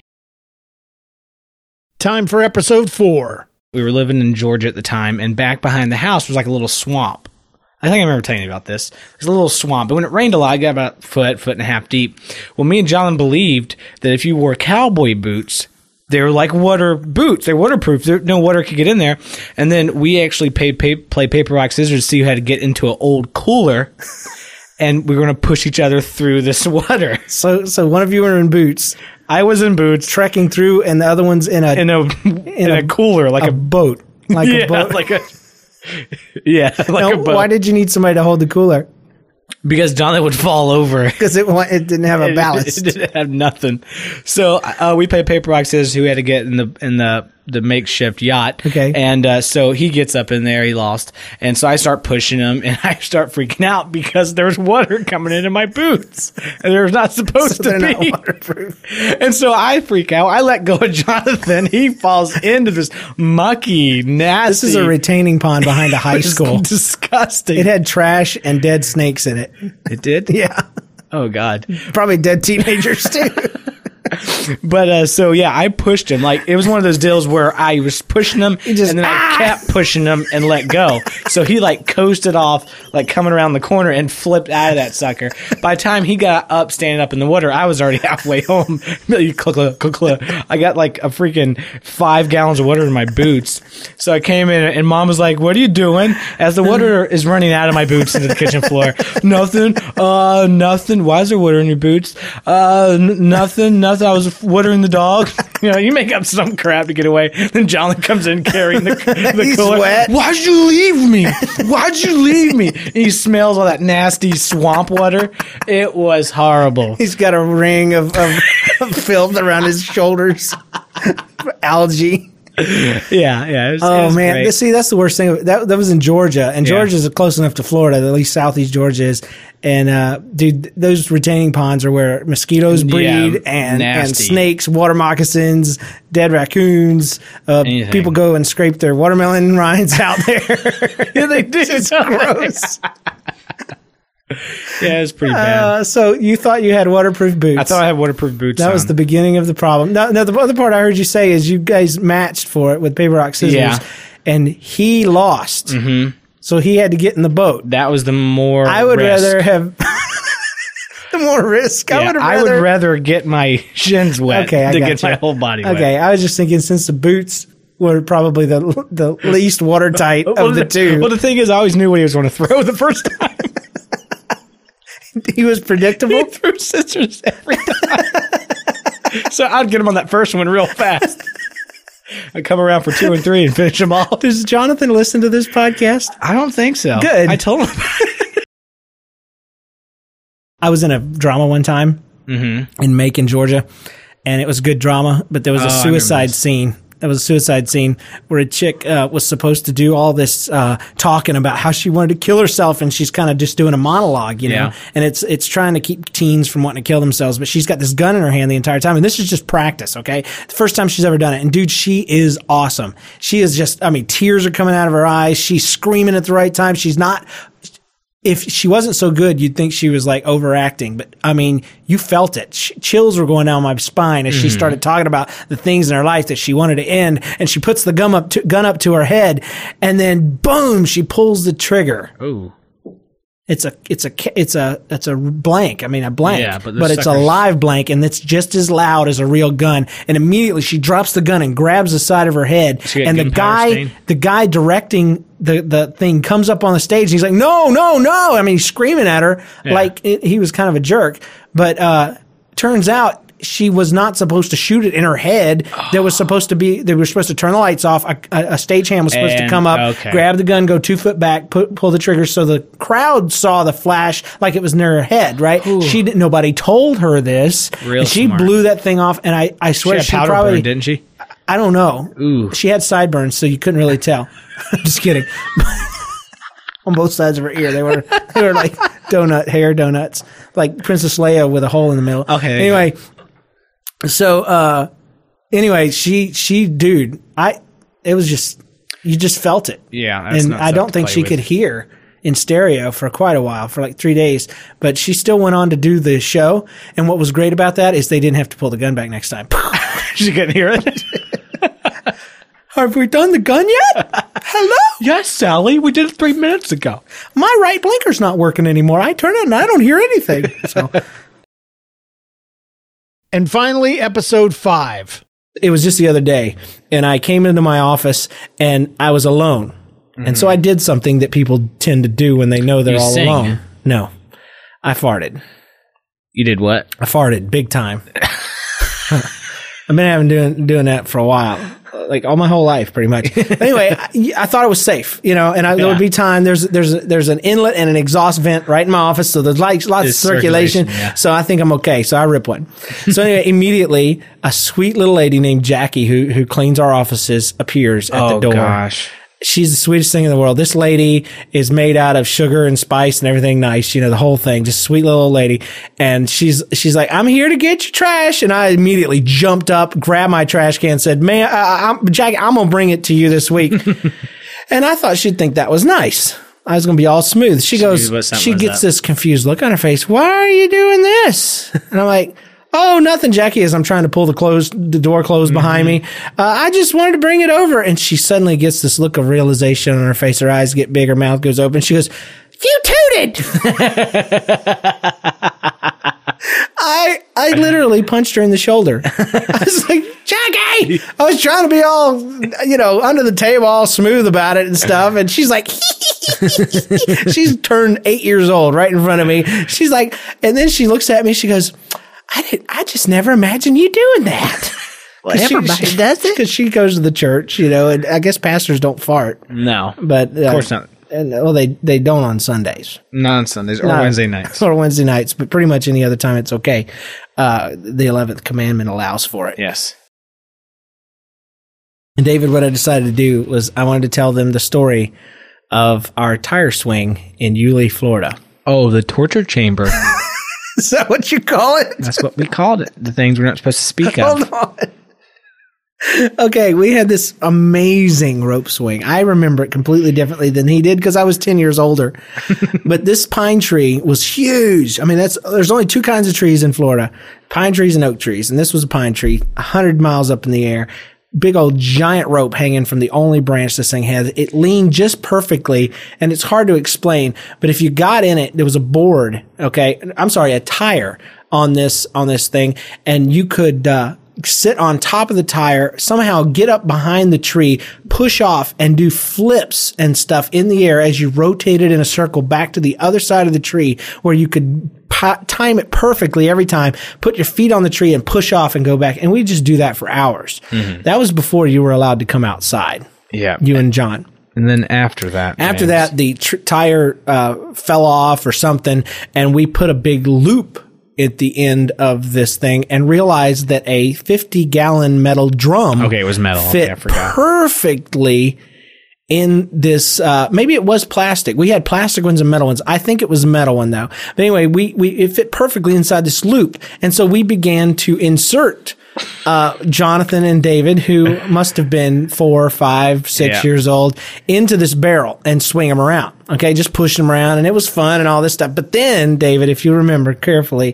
Speaker 2: Time for episode four.
Speaker 5: We were living in Georgia at the time, and back behind the house was like a little swamp. I think I remember telling you about this. There's a little swamp, but when it rained a lot, it got about a foot, foot and a half deep. Well, me and John believed that if you wore cowboy boots, they were like water boots. They're waterproof. There, no water could get in there. And then we actually paid, pay, play paper, rock, scissors to see who had to get into an old cooler. And we were going to push each other through this water.
Speaker 6: so so one of you were in boots,
Speaker 5: I was in boots,
Speaker 6: trekking through, and the other one's in a
Speaker 5: in a in, a,
Speaker 6: a-
Speaker 5: cooler, like
Speaker 6: a
Speaker 5: a,
Speaker 6: boat, like
Speaker 5: yeah,
Speaker 6: a boat.
Speaker 5: like a yeah, like
Speaker 6: Now,
Speaker 5: a boat.
Speaker 6: why did you need somebody to hold the cooler?
Speaker 5: Because John would fall over.
Speaker 6: Because it wa- it didn't have a ballast.
Speaker 5: It, it didn't have nothing. So uh, we played paper rock scissors. Who had to get in the in the the makeshift yacht?
Speaker 6: Okay.
Speaker 5: And uh, so he gets up in there. He lost, and so I start pushing him, and I start freaking out because there's water coming into my boots, and they're not supposed
Speaker 6: So
Speaker 5: to
Speaker 6: they're not
Speaker 5: be.
Speaker 6: waterproof.
Speaker 5: And so I freak out. I let go of Jonathan. He falls into this mucky, nasty.
Speaker 6: This is a retaining pond behind a high
Speaker 5: It's
Speaker 6: school.
Speaker 5: disgusting.
Speaker 6: It had trash and dead snakes in it.
Speaker 5: It did.
Speaker 6: Yeah,
Speaker 5: Oh God.
Speaker 6: probably dead teenagers too.
Speaker 5: But uh, so yeah, I pushed him. Like it was one of those deals where I was pushing him,
Speaker 6: just-
Speaker 5: and then I kept pushing him and let go. So he like coasted off, like coming around the corner and flipped out of that sucker. By the time he got up, standing up in the water, I was already halfway home. Click, click, click, click. I got like a freaking five gallons of water in my boots. So I came in, and Mom was like, "What are you doing?" As the water is running out of my boots into the kitchen floor. Nothing. Uh, nothing. Why is there water in your boots? Uh, n- nothing. Nothing. I was watering the dog. You know, you make up some crap to get away. Then John comes in carrying the, the
Speaker 6: He's
Speaker 5: cooler.
Speaker 6: wet.
Speaker 5: Why'd you leave me? Why'd you leave me? And he smells all that nasty swamp water. It was horrible.
Speaker 6: He's got a ring of, of, of filth around his shoulders. Algae.
Speaker 5: Yeah, yeah. It was, it
Speaker 6: Oh
Speaker 5: was
Speaker 6: man,
Speaker 5: great.
Speaker 6: This- see that's the worst thing. That that was in Georgia, and
Speaker 5: Yeah.
Speaker 6: Georgia's close enough to Florida, at least southeast Georgia is. And uh, dude, those retaining ponds are where mosquitoes breed,
Speaker 5: Yeah,
Speaker 6: and and
Speaker 5: nasty.
Speaker 6: snakes, water moccasins, dead raccoons. Uh,
Speaker 5: Anything.
Speaker 6: people go and scrape their watermelon rinds out there.
Speaker 5: Yeah, they did.
Speaker 6: It's gross.
Speaker 5: Yeah, it's pretty bad.
Speaker 6: Uh, so you thought you had waterproof boots.
Speaker 5: I thought I had waterproof boots.
Speaker 6: That
Speaker 5: on.
Speaker 6: was the beginning of the problem. No, no, the other part I heard you say is you guys matched for it with paper, rock, scissors,
Speaker 5: Yeah.
Speaker 6: and he lost. Mm-hmm. So he had to get in the boat.
Speaker 5: That was the more.
Speaker 6: I would
Speaker 5: risk.
Speaker 6: rather have the more risk.
Speaker 5: Yeah,
Speaker 6: I would rather.
Speaker 5: I would rather get my shins wet
Speaker 6: Okay, I
Speaker 5: to
Speaker 6: got
Speaker 5: get
Speaker 6: you.
Speaker 5: my whole body wet.
Speaker 6: Okay, I was just thinking since the boots were probably the the least watertight
Speaker 5: Well,
Speaker 6: of the
Speaker 5: the,
Speaker 6: two.
Speaker 5: Well, the thing is, I always knew what he was going to throw the first time.
Speaker 6: He was predictable.
Speaker 5: He threw scissors every time. So I'd get him on that first one real fast. I'd come around for two and three and finish them all.
Speaker 6: Does Jonathan listen to this podcast?
Speaker 5: I don't think so.
Speaker 6: Good.
Speaker 5: I told him.
Speaker 6: I was in a drama one time in Macon, Georgia, and it was good drama, but there was
Speaker 5: Oh,
Speaker 6: a
Speaker 5: I remember
Speaker 6: suicide
Speaker 5: this.
Speaker 6: scene. There was a suicide scene where a chick uh, was supposed to do all this uh, talking about how she wanted to kill herself, and she's kind of just doing a monologue, you know.
Speaker 5: Yeah.
Speaker 6: And it's it's trying to keep teens from wanting to kill themselves, but she's got this gun in her hand the entire time, and this is just practice, okay? The first time she's ever done it, and dude, she is awesome. She is just, I mean, tears are coming out of her eyes. She's screaming at the right time. She's not. If she wasn't so good, you'd think she was like overacting. But I mean, you felt it. Ch- chills were going down my spine as she started talking about the things in her life that she wanted to end. And she puts the gun up to, gun up to her head, and then boom, she pulls the trigger.
Speaker 5: Ooh.
Speaker 6: It's a it's a ca- it's a it's a blank. I mean a blank,
Speaker 5: Yeah, but
Speaker 6: but,
Speaker 5: those
Speaker 6: it's a
Speaker 5: suckers-
Speaker 6: live blank, and it's just as loud as a real gun. And immediately she drops the gun and grabs the side of her head.
Speaker 5: She got
Speaker 6: And the
Speaker 5: gunpowder
Speaker 6: guy
Speaker 5: stain?
Speaker 6: the guy directing the the thing comes up on the stage. And he's like, no, no, no! I mean, he's screaming at her
Speaker 5: Yeah.
Speaker 6: like it, he was kind of a jerk. But uh, turns out she was not supposed to shoot it in her head. There was supposed to be, they were supposed to turn the lights off. A, a, a stagehand was supposed to
Speaker 5: And-
Speaker 6: come up,
Speaker 5: okay.
Speaker 6: grab the gun, go two foot back, put, pull the trigger. So the crowd saw the flash like it was near her head, right? She didn't, nobody told her this.
Speaker 5: Real
Speaker 6: And she
Speaker 5: smart.
Speaker 6: blew that thing off. And I, I
Speaker 5: She
Speaker 6: swear
Speaker 5: had
Speaker 6: she,
Speaker 5: powder
Speaker 6: probably,
Speaker 5: burn, didn't she?
Speaker 6: I don't know.
Speaker 5: Ooh.
Speaker 6: She had sideburns, so you couldn't really tell. Just kidding. On both sides of her ear, they were they were like donut hair donuts, like Princess Leia with a hole in the middle.
Speaker 5: Okay, there you
Speaker 6: Anyway, so uh, anyway, she she dude, I it was just you just felt it.
Speaker 5: Yeah, that's
Speaker 6: and
Speaker 5: not
Speaker 6: I
Speaker 5: stuff
Speaker 6: don't
Speaker 5: to
Speaker 6: think
Speaker 5: play
Speaker 6: she
Speaker 5: with.
Speaker 6: could hear in stereo for quite a while, for like three days. But she still went on to do the show. And what was great about that is they didn't have to pull the gun back next time.
Speaker 5: She couldn't hear it.
Speaker 6: Have we done the gun yet? Hello?
Speaker 5: Yes, Sally. We did it three minutes ago.
Speaker 6: My right blinker's not working anymore. I turn it and I don't hear anything. So
Speaker 2: And finally, episode five.
Speaker 6: it was just the other day, and I came into my office and I was alone. And so I did something that people tend to do when they know they're
Speaker 5: You
Speaker 6: all
Speaker 5: sing.
Speaker 6: alone. No. I farted.
Speaker 5: You did what?
Speaker 6: I farted big time. I've been having doing doing that for a while, like all my whole life, pretty much. Anyway, I, I thought it was safe, you know. And I, there would be time. There's there's there's an inlet and an exhaust vent right in my office, so there's like lots
Speaker 5: It's
Speaker 6: of circulation.
Speaker 5: circulation, yeah.
Speaker 6: So I think I'm okay. So I rip one. So anyway, immediately a sweet little lady named Jackie, who who cleans our offices, appears at the door.
Speaker 5: gosh.
Speaker 6: She's the sweetest thing in the world. This lady is made out of sugar and spice and everything nice, you know, the whole thing. Just sweet little old lady. And she's she's like, I'm here to get your trash. And I immediately jumped up, grabbed my trash can, said, man, I, I'm, Jackie, I'm going to bring it to you this week. And I thought she'd think that was nice. I was going to be all smooth. She goes,
Speaker 5: what something
Speaker 6: she
Speaker 5: was
Speaker 6: gets
Speaker 5: that?
Speaker 6: this confused look on her face. Why are you doing this? And I'm like, oh, nothing, Jackie, as I'm trying to pull the close, the door closed behind me. Uh, I just wanted to bring it over. And she suddenly gets this look of realization on her face. Her eyes get big. Her mouth goes open. She goes, you tooted. I I literally punched her in the shoulder. I was like, Jackie! I was trying to be all, you know, under the table, all smooth about it and stuff. And she's like, she's turned eight years old right in front of me. She's like, and then she looks at me. She goes, I did. I just never imagined you doing that.
Speaker 5: Well, everybody
Speaker 6: does it because she goes to the church, you know, and I guess pastors don't fart,
Speaker 5: No.
Speaker 6: but uh,
Speaker 5: Of course not.
Speaker 6: And, well, they they don't on Sundays.
Speaker 5: Not on Sundays or
Speaker 6: No.
Speaker 5: Wednesday nights.
Speaker 6: or Wednesday nights, but pretty much any other time it's okay. Uh, the eleventh commandment allows for it.
Speaker 5: Yes.
Speaker 6: And David, what I decided to do was I wanted to tell them the story of our tire swing in Yulee, Florida.
Speaker 5: Oh, the torture chamber.
Speaker 6: Is that what you call it?
Speaker 5: That's what we called it. The things we're not supposed to speak of.
Speaker 6: Hold on. Okay, we had this amazing rope swing. I remember it completely differently than he did because I was ten years older. But this pine tree was huge. I mean, that's there's only two kinds of trees in Florida, pine trees and oak trees. And this was a pine tree, one hundred miles up in the air. Big old giant rope hanging from the only branch this thing had. It leaned just perfectly, and it's hard to explain. But if you got in it, there was a board, okay? I'm sorry, a tire on this on this thing, and you could uh sit on top of the tire, somehow get up behind the tree, push off, and do flips and stuff in the air as you rotated in a circle back to the other side of the tree where you could po- time it perfectly every time, put your feet on the tree and push off and go back. And we just do that for hours. Mm-hmm. That was before you were allowed to come outside.
Speaker 5: Yeah.
Speaker 6: You and John.
Speaker 5: And then after that,
Speaker 6: after
Speaker 5: man,
Speaker 6: that, the tr- tire uh, fell off or something, and we put a big loop at the end of this thing and realized that a fifty gallon metal drum
Speaker 5: okay, it was metal.
Speaker 6: fit
Speaker 5: okay, I forgot.
Speaker 6: perfectly in this, uh, maybe it was plastic. We had plastic ones and metal ones. I think it was a metal one though. But anyway, we, we, it fit perfectly inside this loop. And so we began to insert, uh, Jonathan and David, who must have been four, five, six
Speaker 5: yeah.
Speaker 6: years old, into this barrel and swing them around. Okay. Just push them around, and it was fun and all this stuff. But then, David, if you remember carefully,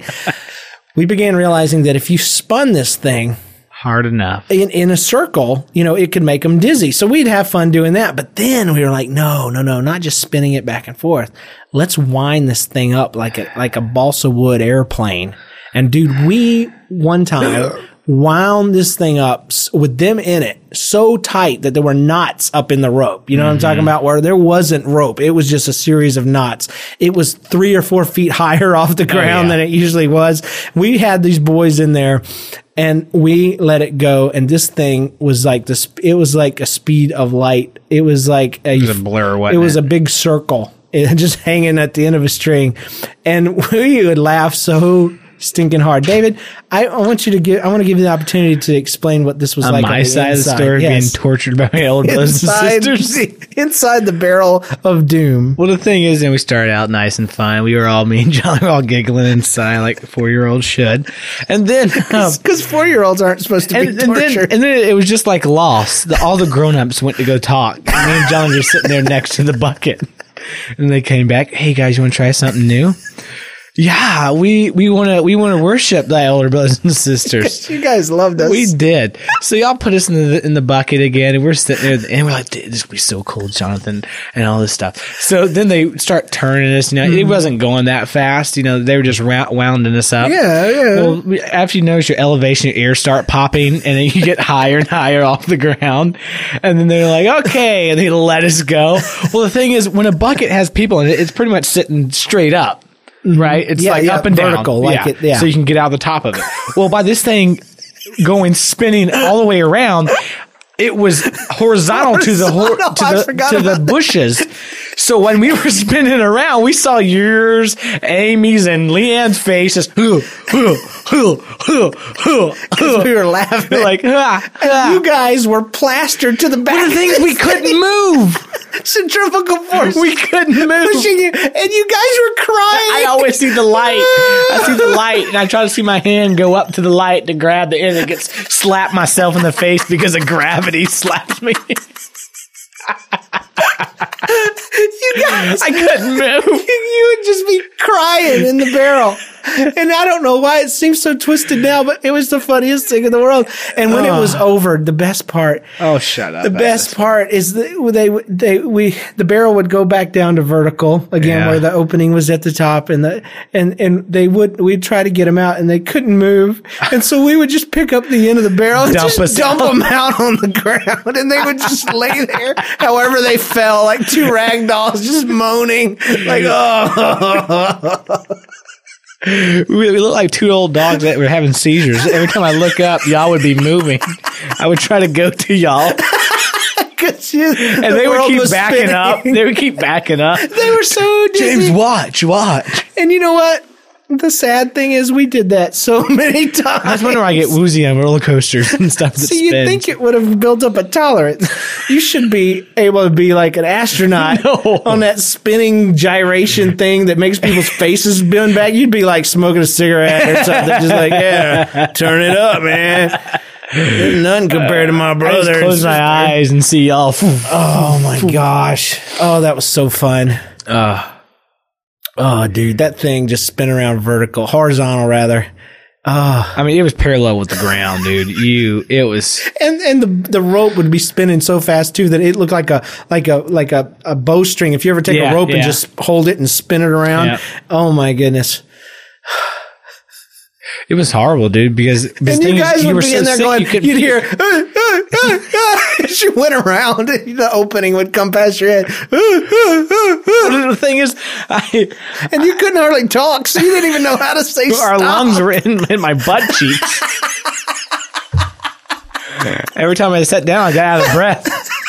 Speaker 6: we began realizing that if you spun this thing
Speaker 5: hard enough
Speaker 6: in, in a circle, you know, it could make them dizzy. So we'd have fun doing that. But then we were like, no, no, no, not just spinning it back and forth. Let's wind this thing up like a, like a balsa wood airplane. And dude, we one time wound this thing up with them in it so tight that there were knots up in the rope. You know mm-hmm. what I'm talking about? Where there wasn't rope. It was just a series of knots. It was three or four feet higher off the ground oh, yeah. than it usually was. We had these boys in there, and we let it go. And this thing was like this. It was like a speed of light. It was like a,
Speaker 5: it was a blur. Wasn't
Speaker 6: it was
Speaker 5: it?
Speaker 6: a big circle. It just hanging at the end of a string. And we would laugh so stinking hard. David, I, I want you to give, I want to give you the opportunity to explain what this was
Speaker 5: on
Speaker 6: like.
Speaker 5: my
Speaker 6: on the
Speaker 5: side
Speaker 6: inside.
Speaker 5: of the story,
Speaker 6: yes.
Speaker 5: being tortured by my older brothers and sisters.
Speaker 6: Inside the barrel of doom.
Speaker 5: Well, the thing is, then we started out nice and fun. We were all, me and John were all giggling inside like four-year-olds should. And then...
Speaker 6: Because um, four-year-olds aren't supposed to
Speaker 5: and,
Speaker 6: be tortured.
Speaker 5: And then, and then it was just like lost. The, all the grown-ups went to go talk. And me and John were just sitting there next to the bucket. And they came back, hey guys, you want to try something new? Yeah, we we want to we want to worship thy older brothers and sisters.
Speaker 6: You guys loved us.
Speaker 5: We did. So y'all put us in the in the bucket again, and we're sitting there, and we're like, "This will be so cool, Jonathan," and all this stuff. So then they start turning us. You know, mm-hmm. it wasn't going that fast. You know, they were just round, wounding us up.
Speaker 6: Yeah, yeah.
Speaker 5: Well, after you notice your elevation, your ears start popping, and then you get higher and higher off the ground. And then they're like, "Okay," and they let us go. Well, the thing is, when a bucket has people in it, it's pretty much sitting straight up. Right? It's
Speaker 6: yeah,
Speaker 5: like
Speaker 6: yeah,
Speaker 5: up and
Speaker 6: vertical,
Speaker 5: down.
Speaker 6: like
Speaker 5: yeah.
Speaker 6: it, yeah.
Speaker 5: So you can get out the top of it. Well, by this thing going spinning all the way around, it was horizontal to the hor- to the to the bushes. So when we were spinning around, we saw yours, Amy's, and Leanne's faces. We
Speaker 6: were laughing.
Speaker 5: Like, ah, ah.
Speaker 6: You guys were plastered to the back.
Speaker 5: One of the things we couldn't move.
Speaker 6: Centrifugal force.
Speaker 5: We couldn't move.
Speaker 6: Pushing you, and you guys were crying.
Speaker 5: I always see the light. I see the light, and I try to see my hand go up to the light to grab the end. It gets slapped myself in the face because of gravity slaps me.
Speaker 6: You guys,
Speaker 5: I couldn't move.
Speaker 6: You, you would just be crying in the barrel. And I don't know why it seems so twisted now, but it was the funniest thing in the world. And when oh. it was over, the best part.
Speaker 5: Oh, shut up.
Speaker 6: The best part is that they, they, we, the barrel would go back down to vertical again, yeah. where the opening was at the top, and the, and, and they would, we'd try to get them out, and they couldn't move. And so we would just pick up the end of the barrel and
Speaker 5: dump
Speaker 6: just dump
Speaker 5: out.
Speaker 6: them out on the ground, and they would just lay there however they fell, like two rag dolls, just moaning, like, oh.
Speaker 5: We, we look like two old dogs that were having seizures. Every time I look up, y'all would be moving. I would try to go to y'all.
Speaker 6: You,
Speaker 5: and
Speaker 6: the
Speaker 5: they would keep backing
Speaker 6: spinning.
Speaker 5: up. They would keep backing up.
Speaker 6: They were so dizzy.
Speaker 5: James, watch, watch.
Speaker 6: And you know what? The sad thing is we did that so many times.
Speaker 5: That's when I get woozy on roller coasters and stuff that
Speaker 6: So
Speaker 5: spins.
Speaker 6: you'd think it would have built up a tolerance. You should be able to be like an astronaut
Speaker 5: no.
Speaker 6: on that spinning gyration thing that makes people's faces bend back. You'd be like smoking a cigarette or something. Just like, yeah, turn it up, man. None compared to my brother.
Speaker 5: I just close my eyes and see y'all.
Speaker 6: Oh my gosh. Oh, that was so fun.
Speaker 5: Uh,
Speaker 6: Oh, dude, that thing just spin around vertical, horizontal rather. Oh.
Speaker 5: I mean, it was parallel with the ground, dude. You, it was,
Speaker 6: And and the the rope would be spinning so fast too that it looked like a like a like a, a bowstring. If you ever take
Speaker 5: Yeah,
Speaker 6: a rope and
Speaker 5: yeah.
Speaker 6: just hold it and spin it around,
Speaker 5: Yeah.
Speaker 6: oh my goodness!
Speaker 5: it was horrible, dude. Because the
Speaker 6: And
Speaker 5: thing
Speaker 6: you guys
Speaker 5: is, you
Speaker 6: would
Speaker 5: were
Speaker 6: be
Speaker 5: so
Speaker 6: in there
Speaker 5: sick,
Speaker 6: going,
Speaker 5: you couldn't.
Speaker 6: you'd hear "Uh, uh, uh, uh," as you went around. The opening would come past your head, "Uh, uh, uh, uh,"
Speaker 5: the thing is, I,
Speaker 6: and you couldn't hardly talk, so you didn't even know how to say
Speaker 5: our
Speaker 6: stop.
Speaker 5: lungs were in, in my butt cheeks. Every time I sat down, I got out of breath.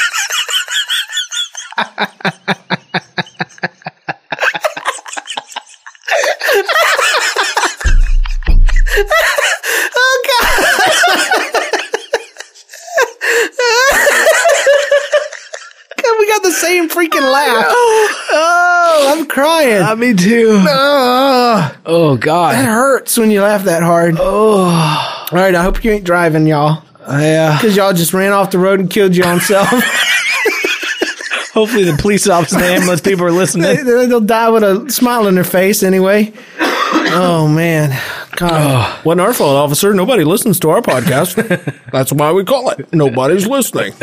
Speaker 6: We got the same freaking laugh. Oh, I'm crying.
Speaker 5: Uh, me too.
Speaker 6: Oh,
Speaker 5: Oh
Speaker 6: that
Speaker 5: God.
Speaker 6: hurts when you laugh that hard.
Speaker 5: Oh.
Speaker 6: All right, I hope you ain't driving, y'all.
Speaker 5: Yeah.
Speaker 6: Because y'all just ran off the road and killed your own self.
Speaker 5: Hopefully, the police officer and the ambulance people are listening.
Speaker 6: They'll die with a smile on their face anyway. Oh, man. God.
Speaker 3: Wasn't our fault, officer. Nobody listens to our podcast. That's why we call it. Nobody's listening.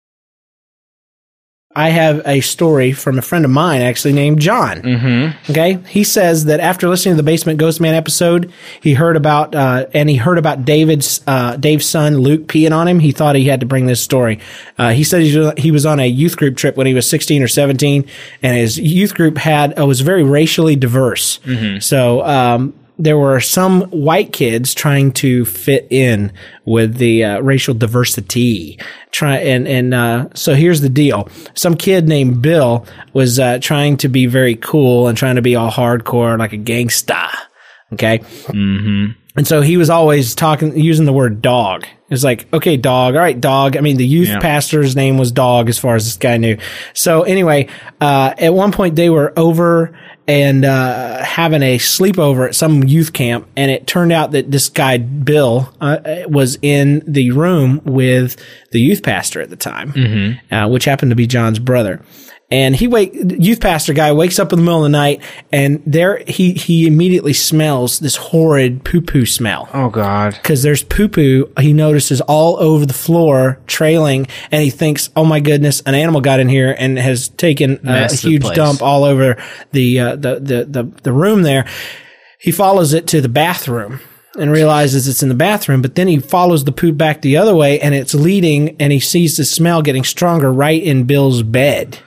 Speaker 6: I have a story from a friend of mine, actually, named John. Mm-hmm. Okay, he says that after listening to the Basement Ghost Man episode, he heard about uh, and he heard about David's uh, Dave's son Luke peeing on him. He thought he had to bring this story. Uh, he said he was on a youth group trip when he was sixteen or seventeen, and his youth group had uh, was very racially diverse. Mm-hmm. So. Um, There were some white kids trying to fit in with the uh, racial diversity. Try and and uh, so here's the deal: some kid named Bill was uh, trying to be very cool and trying to be all hardcore, like a gangsta. Okay, mm-hmm. And so he was always talking, using the word dog. It was like, okay, dog. All right, dog. I mean, the youth
Speaker 5: Yeah.
Speaker 6: pastor's name was Dog, as far as this guy knew. So anyway, uh, at one point they were over and uh, having a sleepover at some youth camp, and it turned out that this guy Bill uh, was in the room with the youth pastor at the time, mm-hmm. uh, which happened to be John's brother. And he wake youth pastor guy wakes up in the middle of the night, and there he he immediately smells this horrid poo poo smell.
Speaker 5: Oh God.
Speaker 6: Because there's poo poo he notices all over the floor, trailing, and he thinks, "Oh my goodness, an animal got in here and has taken a
Speaker 5: Messed the
Speaker 6: huge
Speaker 5: place.
Speaker 6: dump all over the, uh, the the the the room there." He follows it to the bathroom and realizes it's in the bathroom, but then he follows the poop back the other way, and it's leading, and he sees the smell getting stronger right in Bill's bed.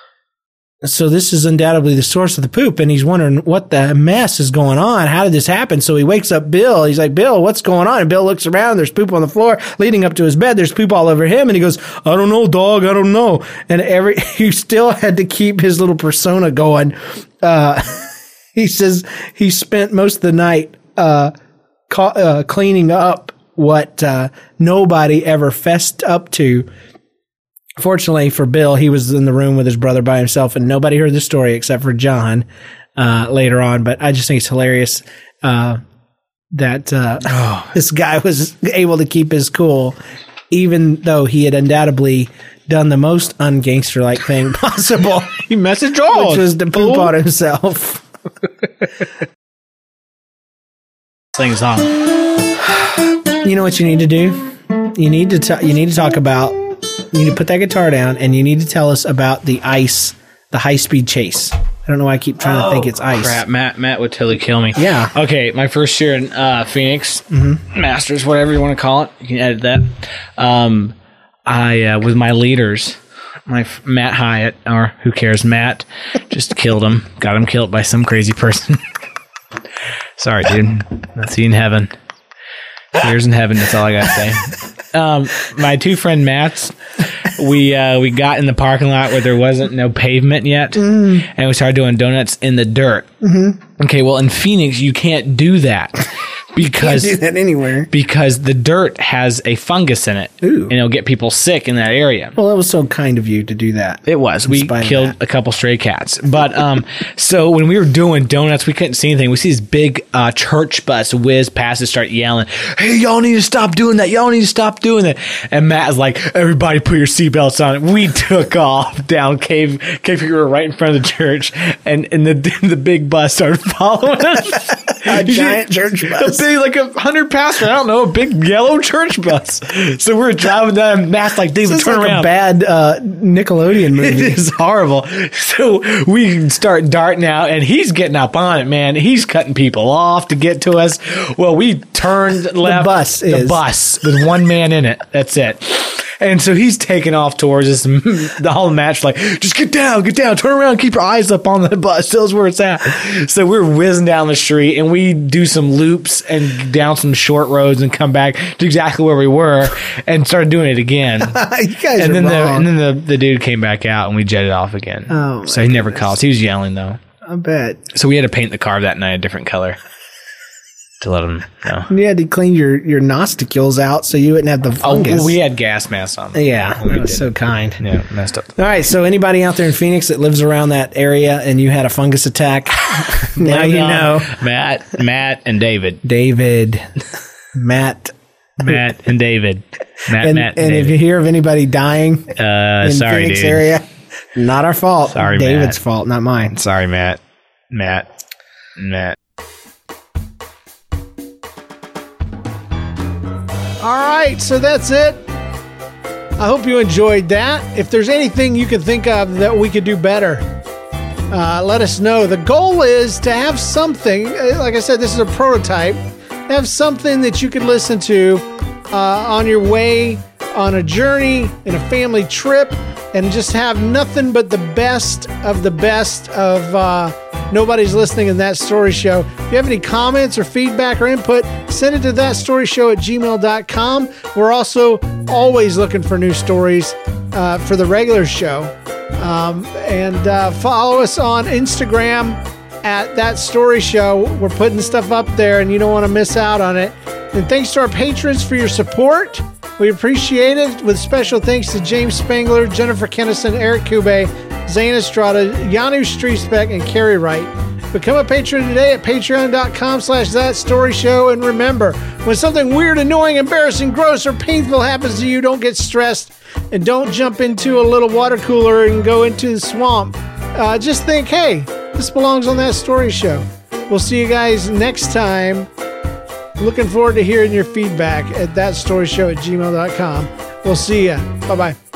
Speaker 6: So this is undoubtedly the source of the poop, and he's wondering what the mess is going on. How did this happen? So he wakes up Bill. He's like, "Bill, what's going on?" And Bill looks around. There's poop on the floor leading up to his bed. There's poop all over him, and he goes, "I don't know, dog. I don't know." And every he still had to keep his little persona going. Uh, he says he spent most of the night uh, ca- uh, cleaning up what uh, nobody ever fessed up to. Fortunately for Bill, he was in the room with his brother by himself, and nobody heard the story except for John uh, later on. But I just think it's hilarious uh, that uh,
Speaker 5: Oh.
Speaker 6: this guy was able to keep his cool, even though he had undoubtedly done the most ungangster-like thing possible,
Speaker 5: He messaged all.
Speaker 6: which was to poop on himself.
Speaker 5: Things on.
Speaker 6: You know what you need to do? You need to ta- you need to talk about. You need to put that guitar down, and you need to tell us about the ice, the high-speed chase. I don't know why I keep trying to think it's ice.
Speaker 5: Crap, Matt. Matt would totally kill me.
Speaker 6: Yeah.
Speaker 5: Okay, my first year in uh, Phoenix, Masters, whatever you want to call it, you can edit that. Um, I uh, with my leaders, my f- Matt Hyatt, or who cares, Matt, just killed him. Got him killed by some crazy person. Sorry, dude. I'll see you in heaven. Tears in heaven. That's all I gotta say. Um, my two friend Matts, we uh, we got in the parking lot where there wasn't no pavement yet, mm. and we started doing donuts in the dirt. Mm-hmm. Okay, well in Phoenix you can't do that because
Speaker 6: Can't do that anywhere.
Speaker 5: because the dirt has a fungus in it,
Speaker 6: Ooh.
Speaker 5: and it'll get people sick in that area.
Speaker 6: Well, that was so kind of you to do that.
Speaker 5: It was. We
Speaker 6: spite of
Speaker 5: killed
Speaker 6: that.
Speaker 5: a couple stray cats. But um, so when we were doing donuts, we couldn't see anything. We see this big uh, church bus whiz past and start yelling, "Hey, y'all need to stop doing that. Y'all need to stop doing that." And Matt is like, "Everybody put your seatbelts on." We took off down Cave. Cave we were right in front of the church, and, and the the big bus started following us.
Speaker 6: A giant church bus.
Speaker 5: A big, like a hundred passenger, I don't know, a big yellow church bus. So we're driving down, and Matt's like, "David,
Speaker 6: This is
Speaker 5: turn
Speaker 6: like
Speaker 5: around."
Speaker 6: a bad uh, Nickelodeon movie.
Speaker 5: It is horrible. So we start darting out, and he's getting up on it, man. He's cutting people off to get to us. Well, we turned left.
Speaker 6: bus
Speaker 5: The
Speaker 6: is.
Speaker 5: bus with one man in it. That's it. And so he's taking off towards us. The whole match, like, just get down, get down, turn around, keep your eyes up on the bus. Tell us where it's at. So we're whizzing down the street, and we do some loops and down some short roads and come back to exactly where we were and started doing it again.
Speaker 6: You guys
Speaker 5: And
Speaker 6: are
Speaker 5: then the
Speaker 6: wrong.
Speaker 5: and then the, the dude came back out, and we jetted off again.
Speaker 6: Oh,
Speaker 5: so
Speaker 6: my
Speaker 5: he never
Speaker 6: goodness.
Speaker 5: called us. He was yelling though.
Speaker 6: I bet.
Speaker 5: So we had to paint the car that night a different color to let him know.
Speaker 6: You had to clean your, your nostrils out so you wouldn't have the
Speaker 5: Oh,
Speaker 6: fungus.
Speaker 5: we had gas masks on.
Speaker 6: yeah,
Speaker 5: we
Speaker 6: that was
Speaker 5: did.
Speaker 6: so kind.
Speaker 5: Yeah, messed up.
Speaker 6: All right, so anybody out there in Phoenix that lives around that area and you had a fungus attack, now you know.
Speaker 5: Matt, Matt, and David.
Speaker 6: David, Matt,
Speaker 5: Matt and David. Matt,
Speaker 6: and,
Speaker 5: Matt,
Speaker 6: and
Speaker 5: and
Speaker 6: if you
Speaker 5: David.
Speaker 6: hear of anybody dying
Speaker 5: Uh,
Speaker 6: in
Speaker 5: sorry,
Speaker 6: Phoenix
Speaker 5: dude.
Speaker 6: area, not our fault.
Speaker 5: Sorry,
Speaker 6: David's
Speaker 5: Matt.
Speaker 6: fault, not mine.
Speaker 5: Sorry, Matt. Matt. Matt.
Speaker 2: All right, so that's it. I hope you enjoyed that. If there's anything you can think of that we could do better, uh, let us know. The goal is to have something, uh, like I said, this is a prototype, have something that you could listen to uh, on your way, on a journey, in a family trip, and just have nothing but the best of the best of uh, Nobody's Listening in That Story Show. If you have any comments or feedback or input, send it to thatstoryshow at gmail dot com. We're also always looking for new stories uh, for the regular show. Um, and uh, follow us on Instagram at That Story Show. We're putting stuff up there, and you don't want to miss out on it. And thanks to our patrons for your support. We appreciate it, with special thanks to James Spangler, Jennifer Kennison, Eric Kube, Zane Estrada, Janu Striesbeck, and Carrie Wright. Become a patron today at patreon.com slash that story show. And remember, when something weird, annoying, embarrassing, gross, or painful happens to you, don't get stressed and don't jump into a little water cooler and go into the swamp. Uh, just think, hey, this belongs on That Story Show. We'll see you guys next time. Looking forward to hearing your feedback at thatstoryshow at gmail dot com. We'll see ya. Bye-bye.